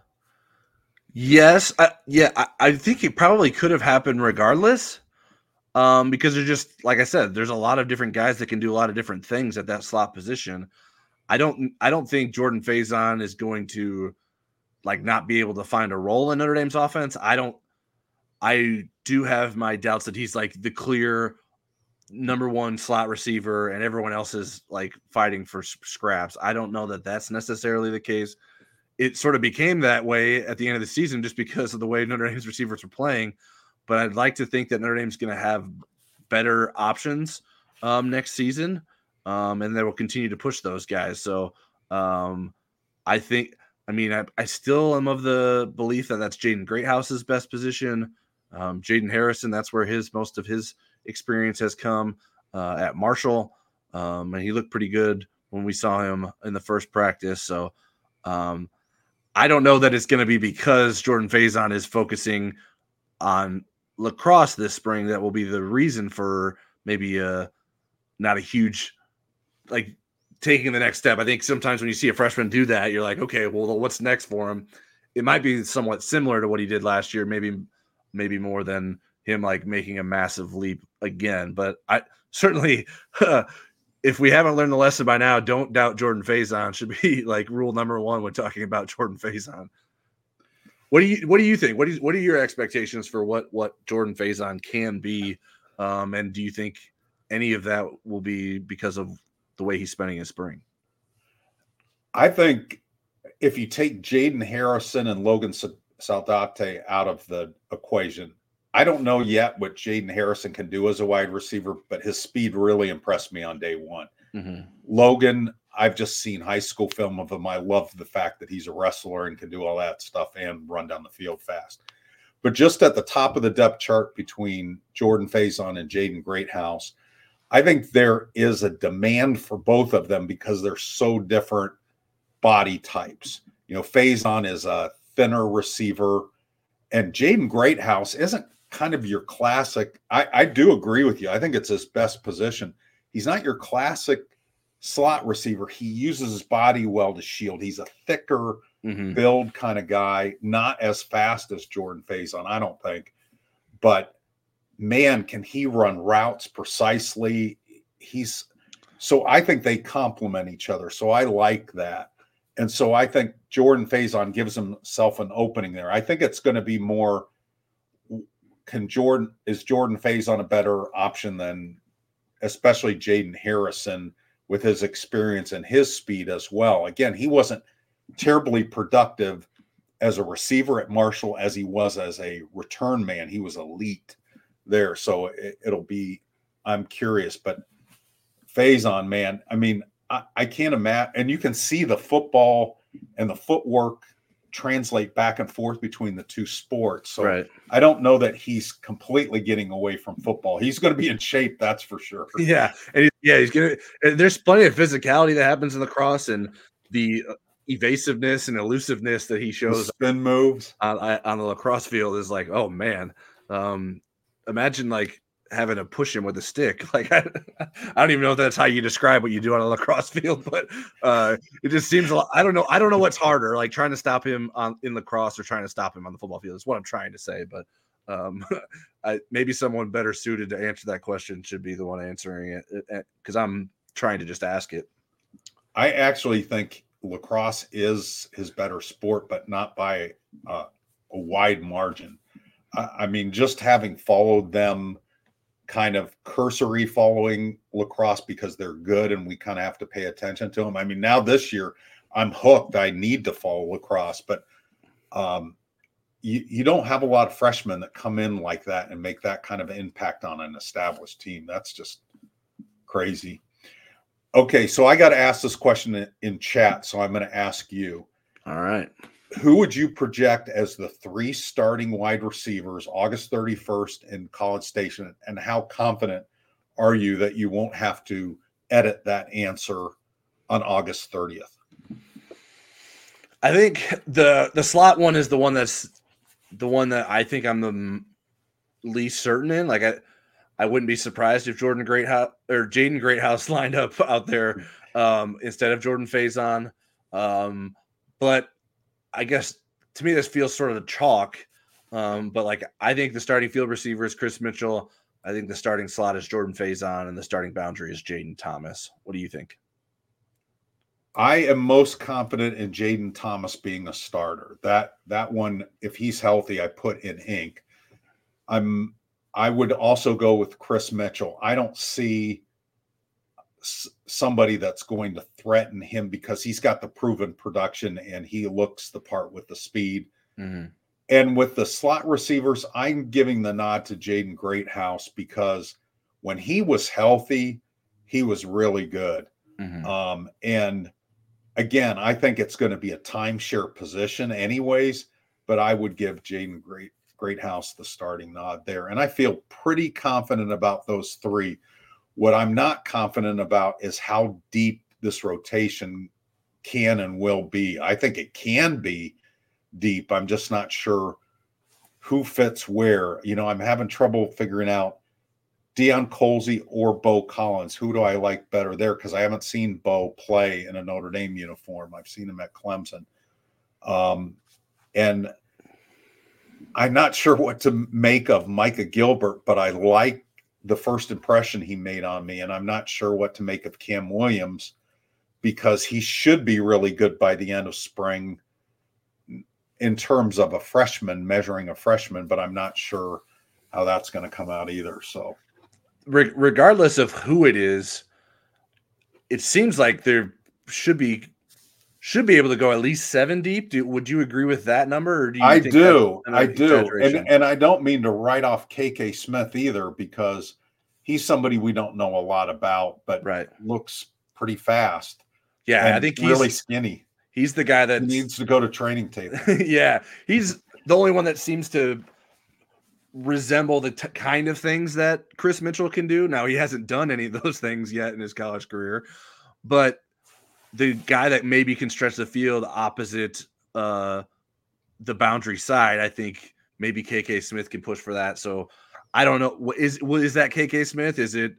Yes. I think it probably could have happened regardless. Because they're just, like I said, there's a lot of different guys that can do a lot of different things at that slot position. I don't think Jordan Faison is going to like not be able to find a role in Notre Dame's offense. I do have my doubts that he's like the clear number one slot receiver and everyone else is like fighting for scraps. I don't know that that's necessarily the case. It sort of became that way at the end of the season just because of the way Notre Dame's receivers were playing. But I'd like to think that Notre Dame's going to have better options next season, and they will continue to push those guys. So I think, I still am of the belief that that's Jaden Greathouse's best position. Jaden Harrison, that's where most of his experience has come at Marshall, and he looked pretty good when we saw him in the first practice. So I don't know that it's going to be because Jordan Faison is focusing on lacrosse this spring that will be the reason for maybe not a huge like taking the next step. I think sometimes when you see a freshman do that, you're like, okay, well, what's next for him? It might be somewhat similar to what he did last year, maybe more than him like making a massive leap again. But I certainly, if we haven't learned the lesson by now, don't doubt Jordan Faison should be like rule number one when talking about Jordan Faison. What do you think? What are your expectations for what Jordan Faison can be? And do you think any of that will be because of the way he's spending his spring? I think if you take Jaden Harrison and Logan Saldate out of the equation, I don't know yet what Jaden Harrison can do as a wide receiver, but his speed really impressed me on day one. Mm-hmm. Logan, I've just seen high school film of him. I love the fact that he's a wrestler and can do all that stuff and run down the field fast. But just at the top of the depth chart between Jordan Faison and Jaden Greathouse, I think there is a demand for both of them because they're so different body types. Faison is a thinner receiver, and Jaden Greathouse isn't kind of your classic. I do agree with you. I think it's his best position. He's not your classic slot receiver. He uses his body well to shield. He's a thicker build kind of guy, not as fast as Jordan Faison, I don't think. But man, can he run routes precisely? So I think they complement each other. So I like that. And so I think Jordan Faison gives himself an opening there. I think it's going to be more, is Jordan Faison a better option than especially Jaden Harrison with his experience and his speed as well? Again, he wasn't terribly productive as a receiver at Marshall as he was as a return man. He was elite there. So it'll be, I'm curious, but Faison, man, I can't imagine, and you can see the football and the footwork translate back and forth between the two sports. So right. I don't know that he's completely getting away from football. He's going to be in shape, that's for sure. Yeah, and he's going to. There's plenty of physicality that happens in the cross, and the evasiveness and elusiveness that he shows. The spin moves on the lacrosse field is like, oh man, imagine like having to push him with a stick. Like I don't even know if that's how you describe what you do on a lacrosse field, but it just seems a lot. I don't know what's harder, like trying to stop him in lacrosse or trying to stop him on the football field is what I'm trying to say. But maybe someone better suited to answer that question should be the one answering it, because I'm trying to just ask it. I actually think lacrosse is his better sport, but not by a wide margin. Just having followed them, kind of cursory following lacrosse because they're good and we kind of have to pay attention to them. Now this year I'm hooked. I need to follow lacrosse, but you don't have a lot of freshmen that come in like that and make that kind of impact on an established team. That's just crazy. Okay, so I got to ask this question in chat, so I'm going to ask you. All right. Who would you project as the 3 starting wide receivers August 31st in College Station, and how confident are you that you won't have to edit that answer on August 30th? I think the slot one is the one that I think I'm the least certain in. Like I wouldn't be surprised if Jaden Greathouse lined up out there instead of Jordan Faison. But I guess to me, this feels sort of the chalk. But like, I think the starting field receiver is Chris Mitchell. I think the starting slot is Jordan Faison and the starting boundary is Jaden Thomas. What do you think? I am most confident in Jaden Thomas being a starter. That one, if he's healthy, I put in ink. I would also go with Chris Mitchell. I don't see somebody that's going to threaten him because he's got the proven production and he looks the part with the speed. Mm-hmm. And with the slot receivers, I'm giving the nod to Jaden Greathouse because when he was healthy, he was really good. Mm-hmm. And again, I think it's going to be a timeshare position anyways, but I would give Jaden Greathouse the starting nod there. And I feel pretty confident about those three. What I'm not confident about is how deep this rotation can and will be. I think it can be deep. I'm just not sure who fits where. I'm having trouble figuring out Deion Colzie or Bo Collins. Who do I like better there? Because I haven't seen Bo play in a Notre Dame uniform. I've seen him at Clemson. And I'm not sure what to make of Micah Gilbert, but I like the first impression he made on me. And I'm not sure what to make of Cam Williams because he should be really good by the end of spring in terms of measuring a freshman, but I'm not sure how that's going to come out either. So regardless of who it is, it seems like there should be able to go at least 7 deep. Would you agree with that number? Or do you I think do. Exaggeration? And I don't mean to write off KK Smith either, because he's somebody we don't know a lot about, but looks pretty fast. Yeah. I think he's really skinny. He's the guy that needs to go to training table. Yeah. He's the only one that seems to resemble the kind of things that Chris Mitchell can do. Now, he hasn't done any of those things yet in his college career, but the guy that maybe can stretch the field opposite the boundary side, I think maybe KK Smith can push for that. So I don't know. Is that KK Smith? Is it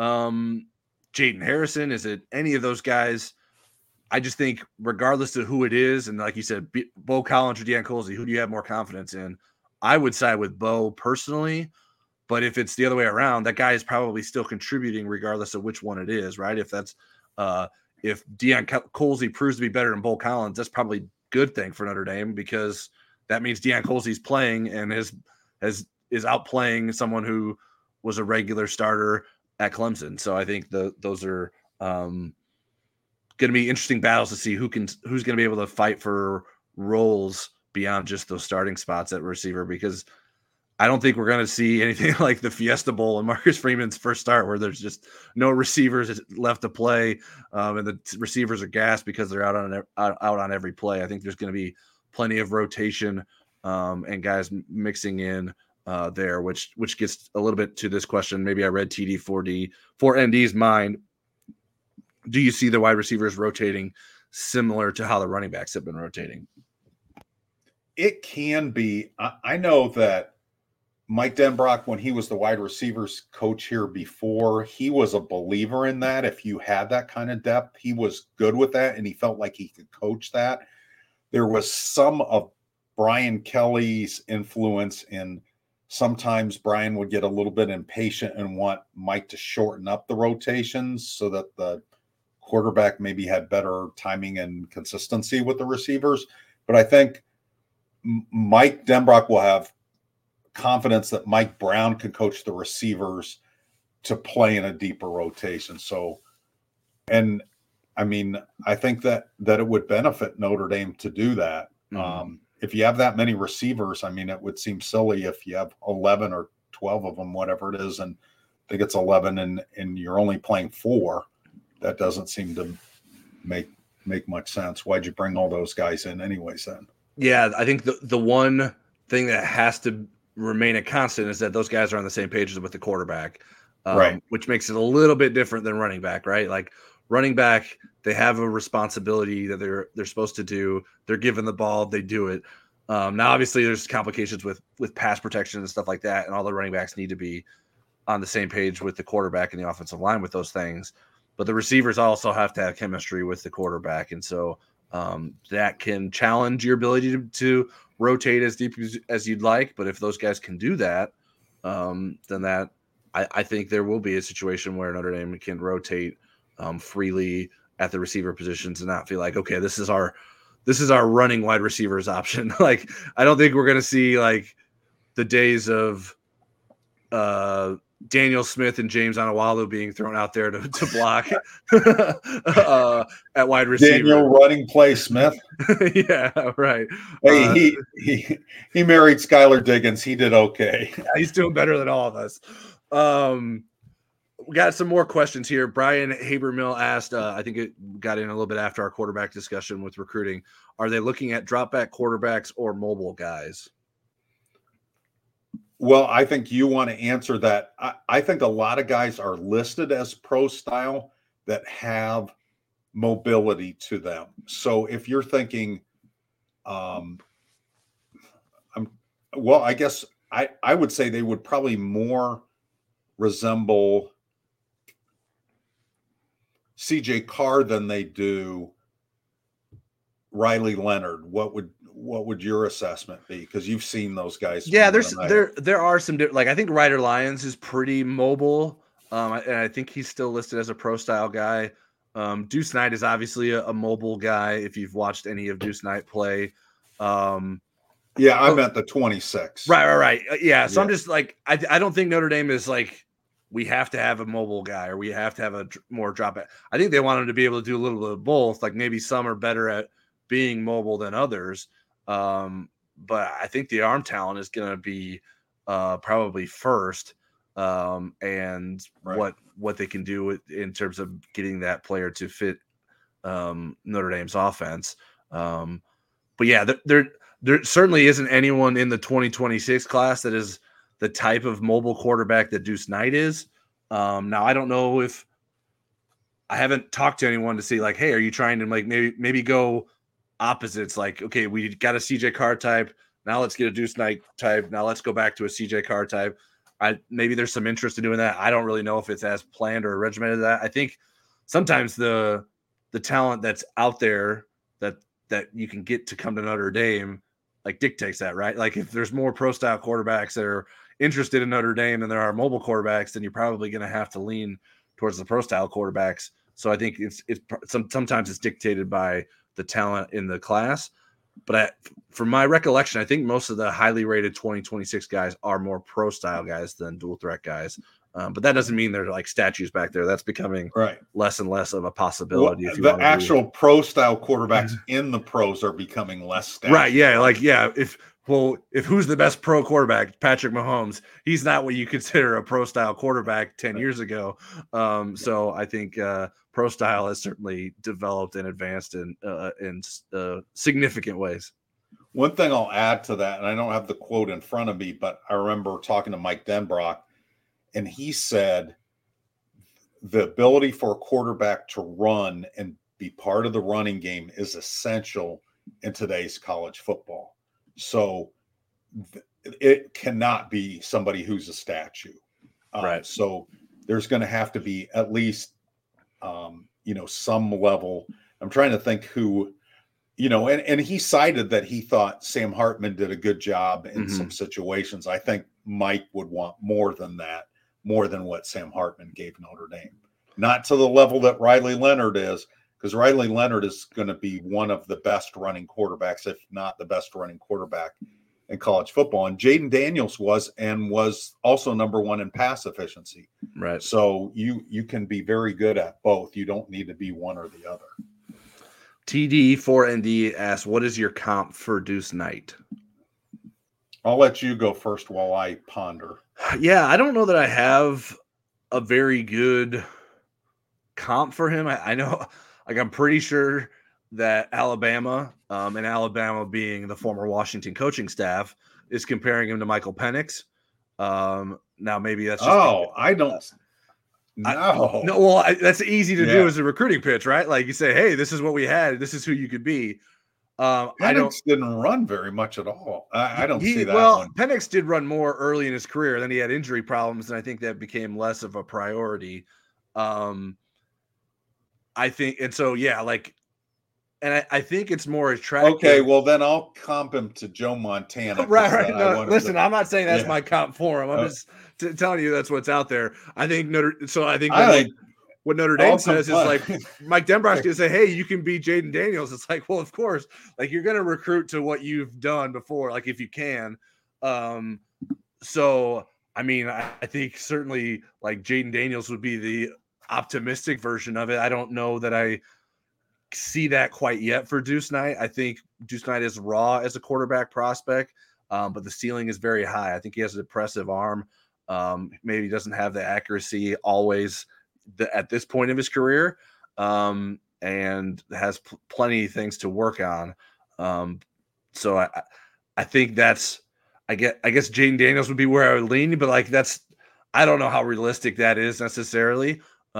Jaden Harrison? Is it any of those guys? I just think regardless of who it is, and like you said, Bo Collins or Deion Colzie, who do you have more confidence in? I would side with Bo personally, but if it's the other way around, that guy is probably still contributing regardless of which one it is, right? If that's if Deion Colzie proves to be better than Bo Collins, that's probably a good thing for Notre Dame because that means Deion Colzie's playing and is outplaying someone who was a regular starter at Clemson. So I think those are going to be interesting battles to see who's going to be able to fight for roles beyond just those starting spots at receiver, because I don't think we're going to see anything like the Fiesta Bowl and Marcus Freeman's first start where there's just no receivers left to play and the receivers are gassed because they're out on every play. I think there's going to be plenty of rotation and guys mixing in there, which gets a little bit to this question. Maybe I read TD4ND's mind. Do you see the wide receivers rotating similar to how the running backs have been rotating? It can be. I know that Mike Denbrock, when he was the wide receivers coach here before, he was a believer in that. If you had that kind of depth, he was good with that, and he felt like he could coach that. There was some of Brian Kelly's influence, and sometimes Brian would get a little bit impatient and want Mike to shorten up the rotations so that the quarterback maybe had better timing and consistency with the receivers. But I think Mike Denbrock will have confidence that Mike Brown can coach the receivers to play in a deeper rotation. So, and I mean, I think that it would benefit Notre Dame to do that. Mm-hmm. If you have that many receivers, I mean, it would seem silly if you have 11 or 12 of them, whatever it is, and I think it's 11 and you're only playing 4. That doesn't seem to make much sense. Why'd you bring all those guys in anyways then? Yeah, I think the one thing that has to remain a constant is that those guys are on the same page with the quarterback, right? Which makes it a little bit different than running back, right? Like running back, they have a responsibility that they're supposed to do. They're given the ball, they do it. Now, obviously, there's complications with pass protection and stuff like that, and all the running backs need to be on the same page with the quarterback and the offensive line with those things. But the receivers also have to have chemistry with the quarterback, and so that can challenge your ability to rotate as deep as you'd like. But if those guys can do that, then that I think there will be a situation where Notre Dame can rotate freely at the receiver positions and not feel like, okay, this is our running wide receivers option. Like, I don't think we're going to see like the days of Daniel Smith and James Anawalu being thrown out there to block at wide receiver. Daniel running play Smith. Yeah, right. Hey, he married Skylar Diggins. He did okay. Yeah, he's doing better than all of us. We got some more questions here. Brian Habermill asked, I think it got in a little bit after our quarterback discussion with recruiting. Are they looking at drop back quarterbacks or mobile guys? Well, I think you want to answer that. I think a lot of guys are listed as pro style that have mobility to them. So if you're thinking, I guess I would say they would probably more resemble CJ Carr than they do Riley Leonard. What would your assessment be? Because you've seen those guys. Yeah, there are some like I think Ryder Lyons is pretty mobile, and I think he's still listed as a pro style guy. Deuce Knight is obviously a mobile guy. If you've watched any of Deuce Knight play, yeah, I meant the 26. Right. Yeah, so I'm just like I don't think Notre Dame is like we have to have a mobile guy or we have to have a more drop back. I think they want him to be able to do a little bit of both. Like maybe some are better at being mobile than others. But I think the arm talent is going to be probably first, and what they can do in terms of getting that player to fit Notre Dame's offense. But yeah, there certainly isn't anyone in the 2026 class that is the type of mobile quarterback that Deuce Knight is. Now I don't know if I haven't talked to anyone to see like, hey, are you trying to like maybe go opposites? Like, okay, we got a CJ Carr type. Now let's get a Deuce Knight type. Now let's go back to a CJ Carr type. Maybe there's some interest in doing that. I don't really know if it's as planned or regimented that. I think sometimes the talent that's out there that you can get to come to Notre Dame like dictates that, right? Like if there's more pro style quarterbacks that are interested in Notre Dame than there are mobile quarterbacks, then you're probably going to have to lean towards the pro style quarterbacks. So I think it's sometimes it's dictated by the talent in the class. But from my recollection, I think most of the highly rated 2026 guys are more pro style guys than dual threat guys. But that doesn't mean they're like statues back there. That's becoming less and less of a possibility. Well, the actual pro style quarterbacks in the pros are becoming less statues. Right. Yeah. Like, yeah. If who's the best pro quarterback, Patrick Mahomes, he's not what you consider a pro style quarterback 10 years ago. So I think pro style has certainly developed and advanced in significant ways. One thing I'll add to that, and I don't have the quote in front of me, but I remember talking to Mike Denbrock, and he said the ability for a quarterback to run and be part of the running game is essential in today's college football. So it cannot be somebody who's a statue. Right. So there's going to have to be at least, some level. I'm trying to think who, and he cited that he thought Sam Hartman did a good job in some situations. I think Mike would want more than that, more than what Sam Hartman gave Notre Dame. Not to the level that Riley Leonard is, because Riley Leonard is going to be one of the best running quarterbacks, if not the best running quarterback in college football. And Jaden Daniels was also number one in pass efficiency. Right. So you can be very good at both. You don't need to be one or the other. TD4ND asks, what is your comp for Deuce Knight? I'll let you go first while I ponder. Yeah, I don't know that I have a very good comp for him. I know, like, I'm pretty sure that Alabama, and Alabama being the former Washington coaching staff, is comparing him to Michael Penix. Now, maybe that's just I don't. No. That's easy to do as a recruiting pitch, right? Like you say, hey, this is what we had. This is who you could be. Penix didn't run very much at all. I don't see that well, one. Penix did run more early in his career. Then he had injury problems, and I think that became less of a priority. I think, and so, yeah, like And I think it's more attractive. Okay, well then I'll comp him to Joe Montana. Right. No, listen, I'm not saying that's yeah. my comp for him. I'm just telling you that's what's out there. I think what Notre Dame says is like Mike Denbrock's going to say, hey, you can be Jaden Daniels. It's like, well, of course, like you're going to recruit to what you've done before, like if you can. So, I mean, I think certainly like Jaden Daniels would be the optimistic version of it. I don't know that I see that quite yet for Deuce Knight. I think Deuce Knight is raw as a quarterback prospect, but the ceiling is very high. I think he has an impressive arm. Maybe he doesn't have the accuracy always at this point of his career, and has plenty of things to work on. So I think that's, I guess Jaden Daniels would be where I would lean, but like I don't know how realistic that is necessarily.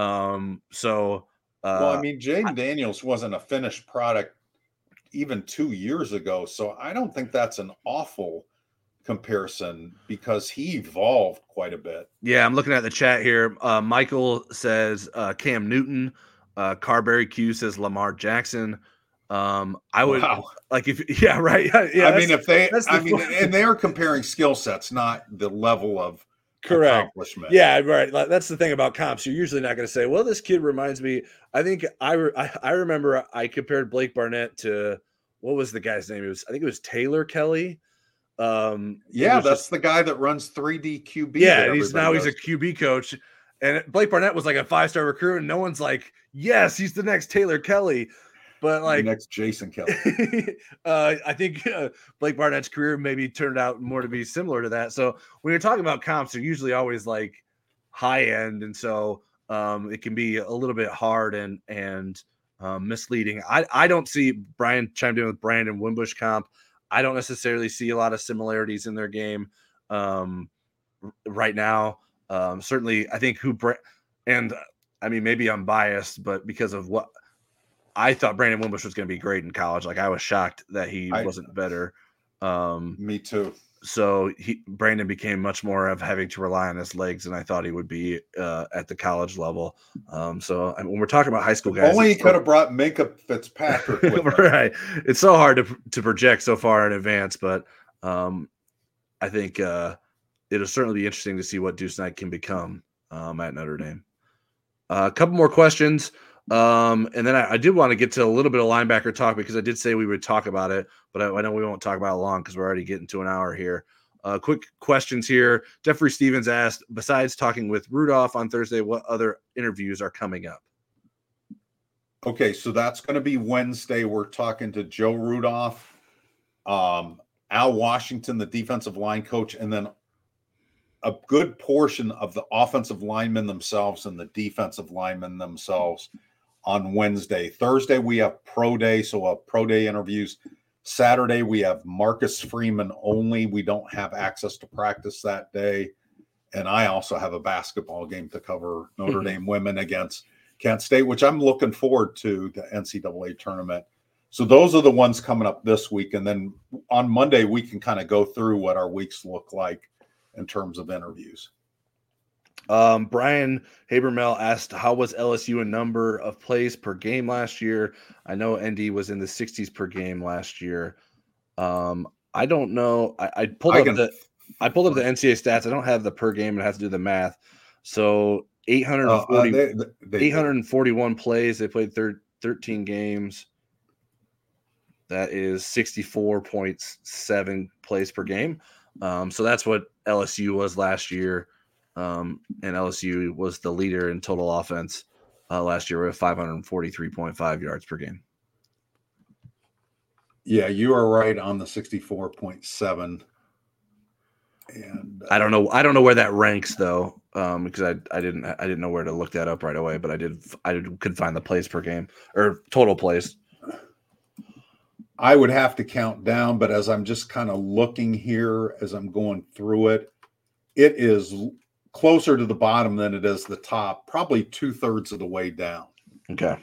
Well, I mean, Jaden Daniels wasn't a finished product even 2 years ago, so I don't think that's an awful comparison because he evolved quite a bit. Yeah, I'm looking at the chat here. Michael says Cam Newton. Carberry Q says Lamar Jackson. I would like if yeah, right. Yeah, I mean, and they're comparing skill sets, not the level of accomplishment. Yeah, right. That's the thing about comps. You're usually not going to say, well, this kid reminds me. I think I remember I compared Blake Barnett to, what was the guy's name? I think it was Taylor Kelly. That's the guy that runs 3D QB. Yeah, he's a QB coach. And Blake Barnett was like a 5-star recruit, and no one's like, yes, he's the next Taylor Kelly. But like the next Jason Kelly. I think Blake Barnett's career maybe turned out more to be similar to that. So when you're talking about comps, they're usually always like high end, and so it can be a little bit hard and misleading. I don't see, Brian chimed in with Brandon Wimbush comp. I don't necessarily see a lot of similarities in their game right now. Certainly, I think and I mean, maybe I'm biased, but because of what I thought Brandon Wimbush was going to be great in college. Like I was shocked that he wasn't better. Me too. So Brandon became much more of having to rely on his legs than I thought he would be at the college level. So when we're talking about high school guys, only he could have brought Minkah Fitzpatrick with him. Right. It's so hard to project so far in advance, but I think it'll certainly be interesting to see what Deuce Knight can become at Notre Dame. A couple more questions. And then I did want to get to a little bit of linebacker talk because I did say we would talk about it, but I know we won't talk about it long because we're already getting to an hour here. Quick questions here. Jeffrey Stevens asked, besides talking with Rudolph on Thursday, what other interviews are coming up? Okay, so that's going to be Wednesday. We're talking to Joe Rudolph, Al Washington, the defensive line coach, and then a good portion of the offensive linemen themselves and the defensive linemen themselves on Wednesday. Thursday, we have pro day, so pro day interviews. Saturday, we have Marcus Freeman only. We don't have access to practice that day. And I also have a basketball game to cover, Notre Dame women against Kent State, which I'm looking forward to, the NCAA tournament. So those are the ones coming up this week. And then on Monday, we can kind of go through what our weeks look like in terms of interviews. Brian Habermel asked, how was LSU in number of plays per game last year? I know ND was in the 60s per game last year. I don't know. I pulled up the NCAA stats. I don't have the per game. It has to do the math. So 841 plays. They played 13 games. That is 64.7 plays per game. So that's what LSU was last year. And LSU was the leader in total offense last year with 543.5 yards per game. Yeah, you are right on the 64.7. And I don't know where that ranks though, because I didn't know where to look that up right away, but I could find the plays per game or total plays. I would have to count down, but as I'm just kind of looking here as I'm going through it, it is closer to the bottom than it is the top, probably 2/3 of the way down. Okay.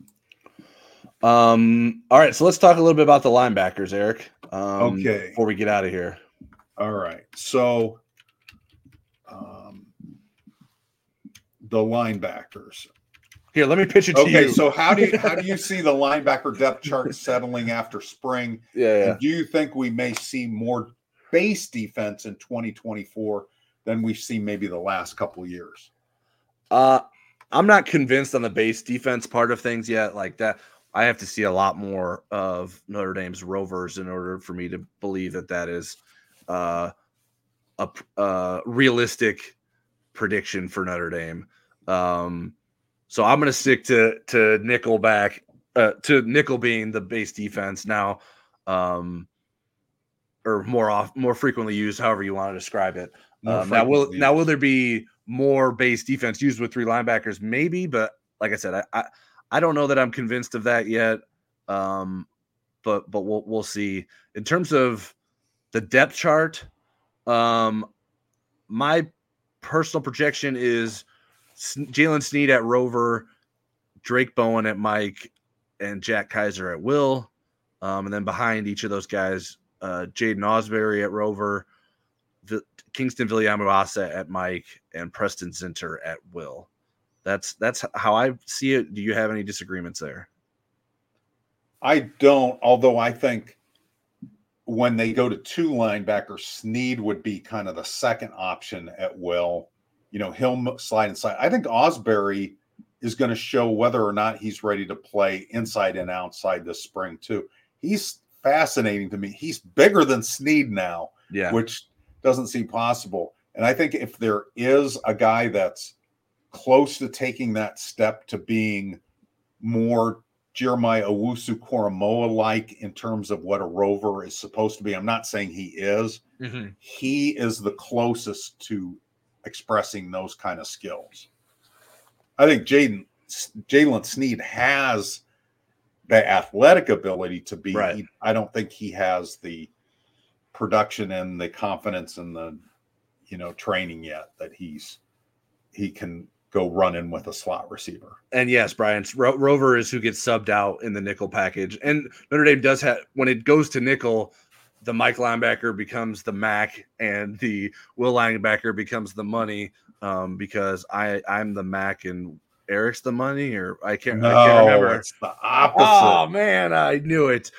All right, so let's talk a little bit about the linebackers, Eric. Okay. Before we get out of here. All right. So the linebackers. Here, let me pitch it to you. Okay, so how do you see the linebacker depth chart settling after spring? Yeah. And do you think we may see more base defense in 2024 than we've seen maybe the last couple of years? I'm not convinced on the base defense part of things yet. Like that, I have to see a lot more of Notre Dame's Rovers in order for me to believe that is a realistic prediction for Notre Dame. So I'm going to stick to nickel back, to nickel being the base defense now, or more frequently used, however you want to describe it. Now will there be more base defense used with 3 linebackers? Maybe, but like I said, I don't know that I'm convinced of that yet. But we'll see. In terms of the depth chart, my personal projection is Jalen Sneed at Rover, Drake Bowen at Mike, and Jack Kaiser at Will. And then behind each of those guys, Jaden Osbury at Rover, Kingston Viliamu-Asa at Mike, and Preston Zinter at Will. That's how I see it. Do you have any disagreements there? I don't, although I think when they go to 2 linebackers, Sneed would be kind of the second option at Will. He'll slide inside. I think Osbury is going to show whether or not he's ready to play inside and outside this spring too. He's fascinating to me. He's bigger than Sneed now, which doesn't seem possible. And I think if there is a guy that's close to taking that step to being more Jeremiah Owusu-Koramoah-like in terms of what a Rover is supposed to be, I'm not saying he is. Mm-hmm. He is the closest to expressing those kind of skills. I think Jalen Sneed has the athletic ability to be. Right. I don't think he has the production and the confidence and the training yet that he can go run in with a slot receiver. And yes, Brian, Rover is who gets subbed out in the nickel package. And Notre Dame does have, when it goes to nickel, the Mike linebacker becomes the Mac and the Will linebacker becomes the money, because I'm the Mac and Eric's the money, or I can't remember. It's the opposite. Oh man, I knew it.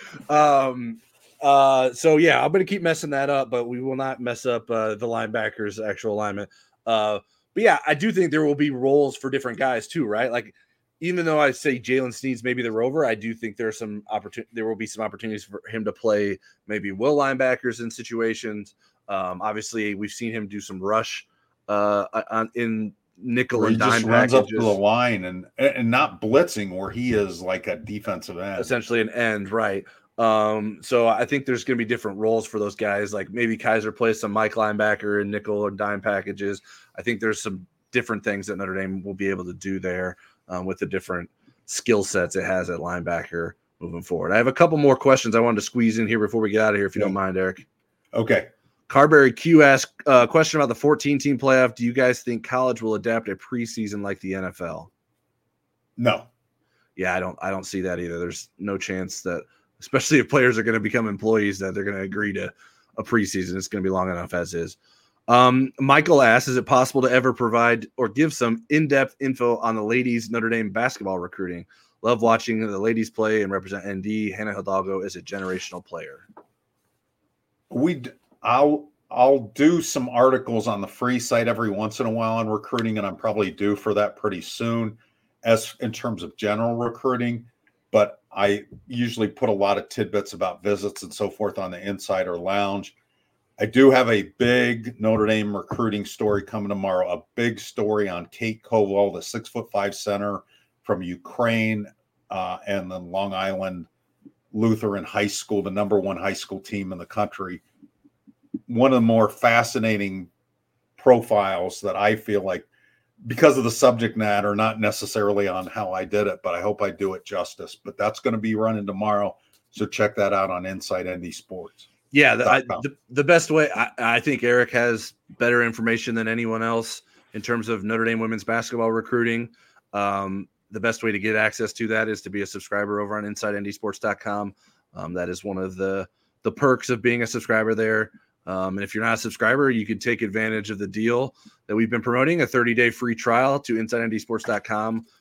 So yeah, I'm going to keep messing that up, but we will not mess up the linebacker's actual alignment. But yeah, I do think there will be roles for different guys too, right? Like, even though I say Jalen Sneed's maybe the Rover, I do think there will be some opportunities for him to play maybe Will linebackers in situations. Obviously, we've seen him do some rush in nickel and dime just runs up to the line and not blitzing, where he is like a defensive end, essentially an end, right? So I think there's going to be different roles for those guys. Like maybe Kaiser plays some Mike linebacker in nickel or dime packages. I think there's some different things that Notre Dame will be able to do there with the different skill sets it has at linebacker moving forward. I have a couple more questions I wanted to squeeze in here before we get out of here, if you don't mind, Eric. Okay. Carberry Q asked a question about the 14-team playoff. Do you guys think college will adapt a preseason like the NFL? No. Yeah, I don't see that either. There's no chance that, especially if players are going to become employees, that they're going to agree to a preseason. It's going to be long enough as is. Michael asks, is it possible to ever provide or give some in-depth info on the ladies Notre Dame basketball recruiting? Love watching the ladies play and represent ND. Hannah Hidalgo is a generational player. I'll do some articles on the free site every once in a while on recruiting, and I'm probably due for that pretty soon as in terms of general recruiting. But I usually put a lot of tidbits about visits and so forth on the Insider Lounge. I do have a big Notre Dame recruiting story coming tomorrow, a big story on Kate Koval, the 6'5" center from Ukraine, and then Long Island Lutheran High School, the number 1 high school team in the country. One of the more fascinating profiles that I feel like, because of the subject matter, not necessarily on how I did it, but I hope I do it justice. But that's going to be running tomorrow. So check that out on Inside ND Sports. Yeah, the best way, I think Eric has better information than anyone else in terms of Notre Dame women's basketball recruiting. The best way to get access to that is to be a subscriber over on InsideNDSports.com. That is one of the perks of being a subscriber there. And if you're not a subscriber, you can take advantage of the deal that we've been promoting, a 30-day free trial to InsideNDSports.com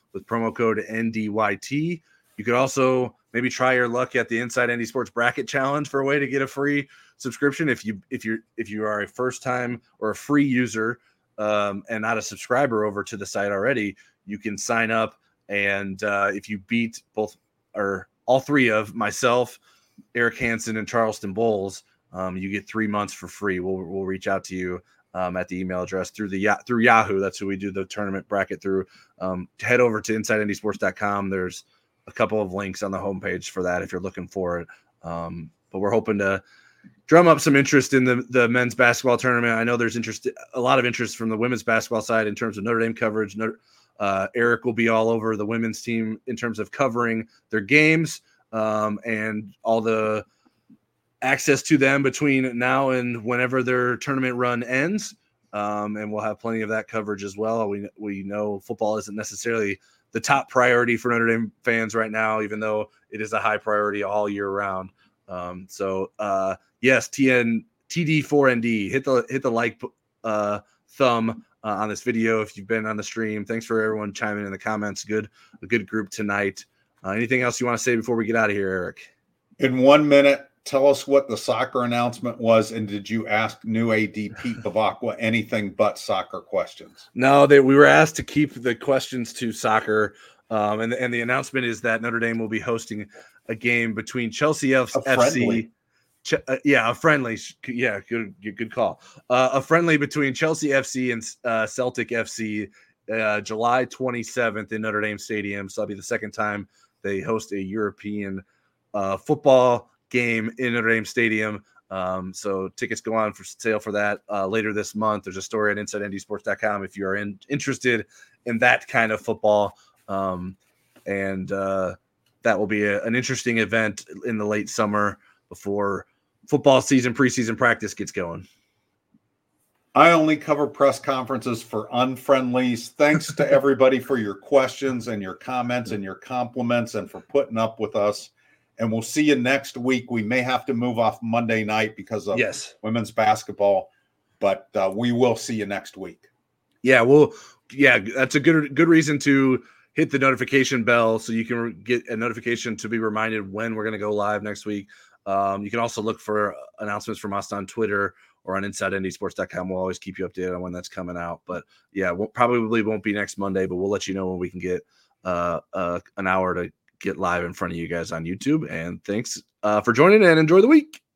with promo code NDYT. You could also maybe try your luck at the Inside ND Sports Bracket Challenge for a way to get a free subscription if you are a first time or a free user and not a subscriber over to the site already. You can sign up, and if you beat both or all three of myself, Eric Hansen, and Charleston Bowles, you get 3 months for free. We'll reach out to you at the email address through Yahoo. That's who we do the tournament bracket through. Head over to InsideNDSports.com. There's a couple of links on the homepage for that if you're looking for it. But we're hoping to drum up some interest in the men's basketball tournament. I know there's a lot of interest from the women's basketball side in terms of Notre Dame coverage. Eric will be all over the women's team in terms of covering their games and all the access to them between now and whenever their tournament run ends. And we'll have plenty of that coverage as well. We know football isn't necessarily the top priority for Notre Dame fans right now, even though it is a high priority all year round. Yes, TD4ND, hit the like thumb on this video if you've been on the stream. Thanks for everyone chiming in the comments. A good group tonight. Anything else you want to say before we get out of here, Eric? In 1 minute, tell us what the soccer announcement was, and did you ask new AD Pete Bavacqua anything but soccer questions? No, we were asked to keep the questions to soccer, and the announcement is that Notre Dame will be hosting a game between Chelsea FC. A friendly. Yeah, good call. A friendly between Chelsea FC and Celtic FC, July 27th in Notre Dame Stadium. So that'll be the second time they host a European football game in Notre Dame Stadium. So tickets go on for sale for that later this month. There's a story at InsideNDSports.com if you are interested in that kind of football. That will be an interesting event in the late summer before football season, preseason practice gets going. I only cover press conferences for unfriendlies. Thanks to everybody for your questions and your comments and your compliments and for putting up with us. And we'll see you next week. We may have to move off Monday night because of women's basketball, but we will see you next week. Yeah, that's a good reason to hit the notification bell so you can get a notification to be reminded when we're going to go live next week. You can also look for announcements from us on Twitter or on InsideNDSports.com. We'll always keep you updated on when that's coming out. But yeah, probably won't be next Monday, but we'll let you know when we can get an hour to get live in front of you guys on YouTube. And thanks for joining and enjoy the week.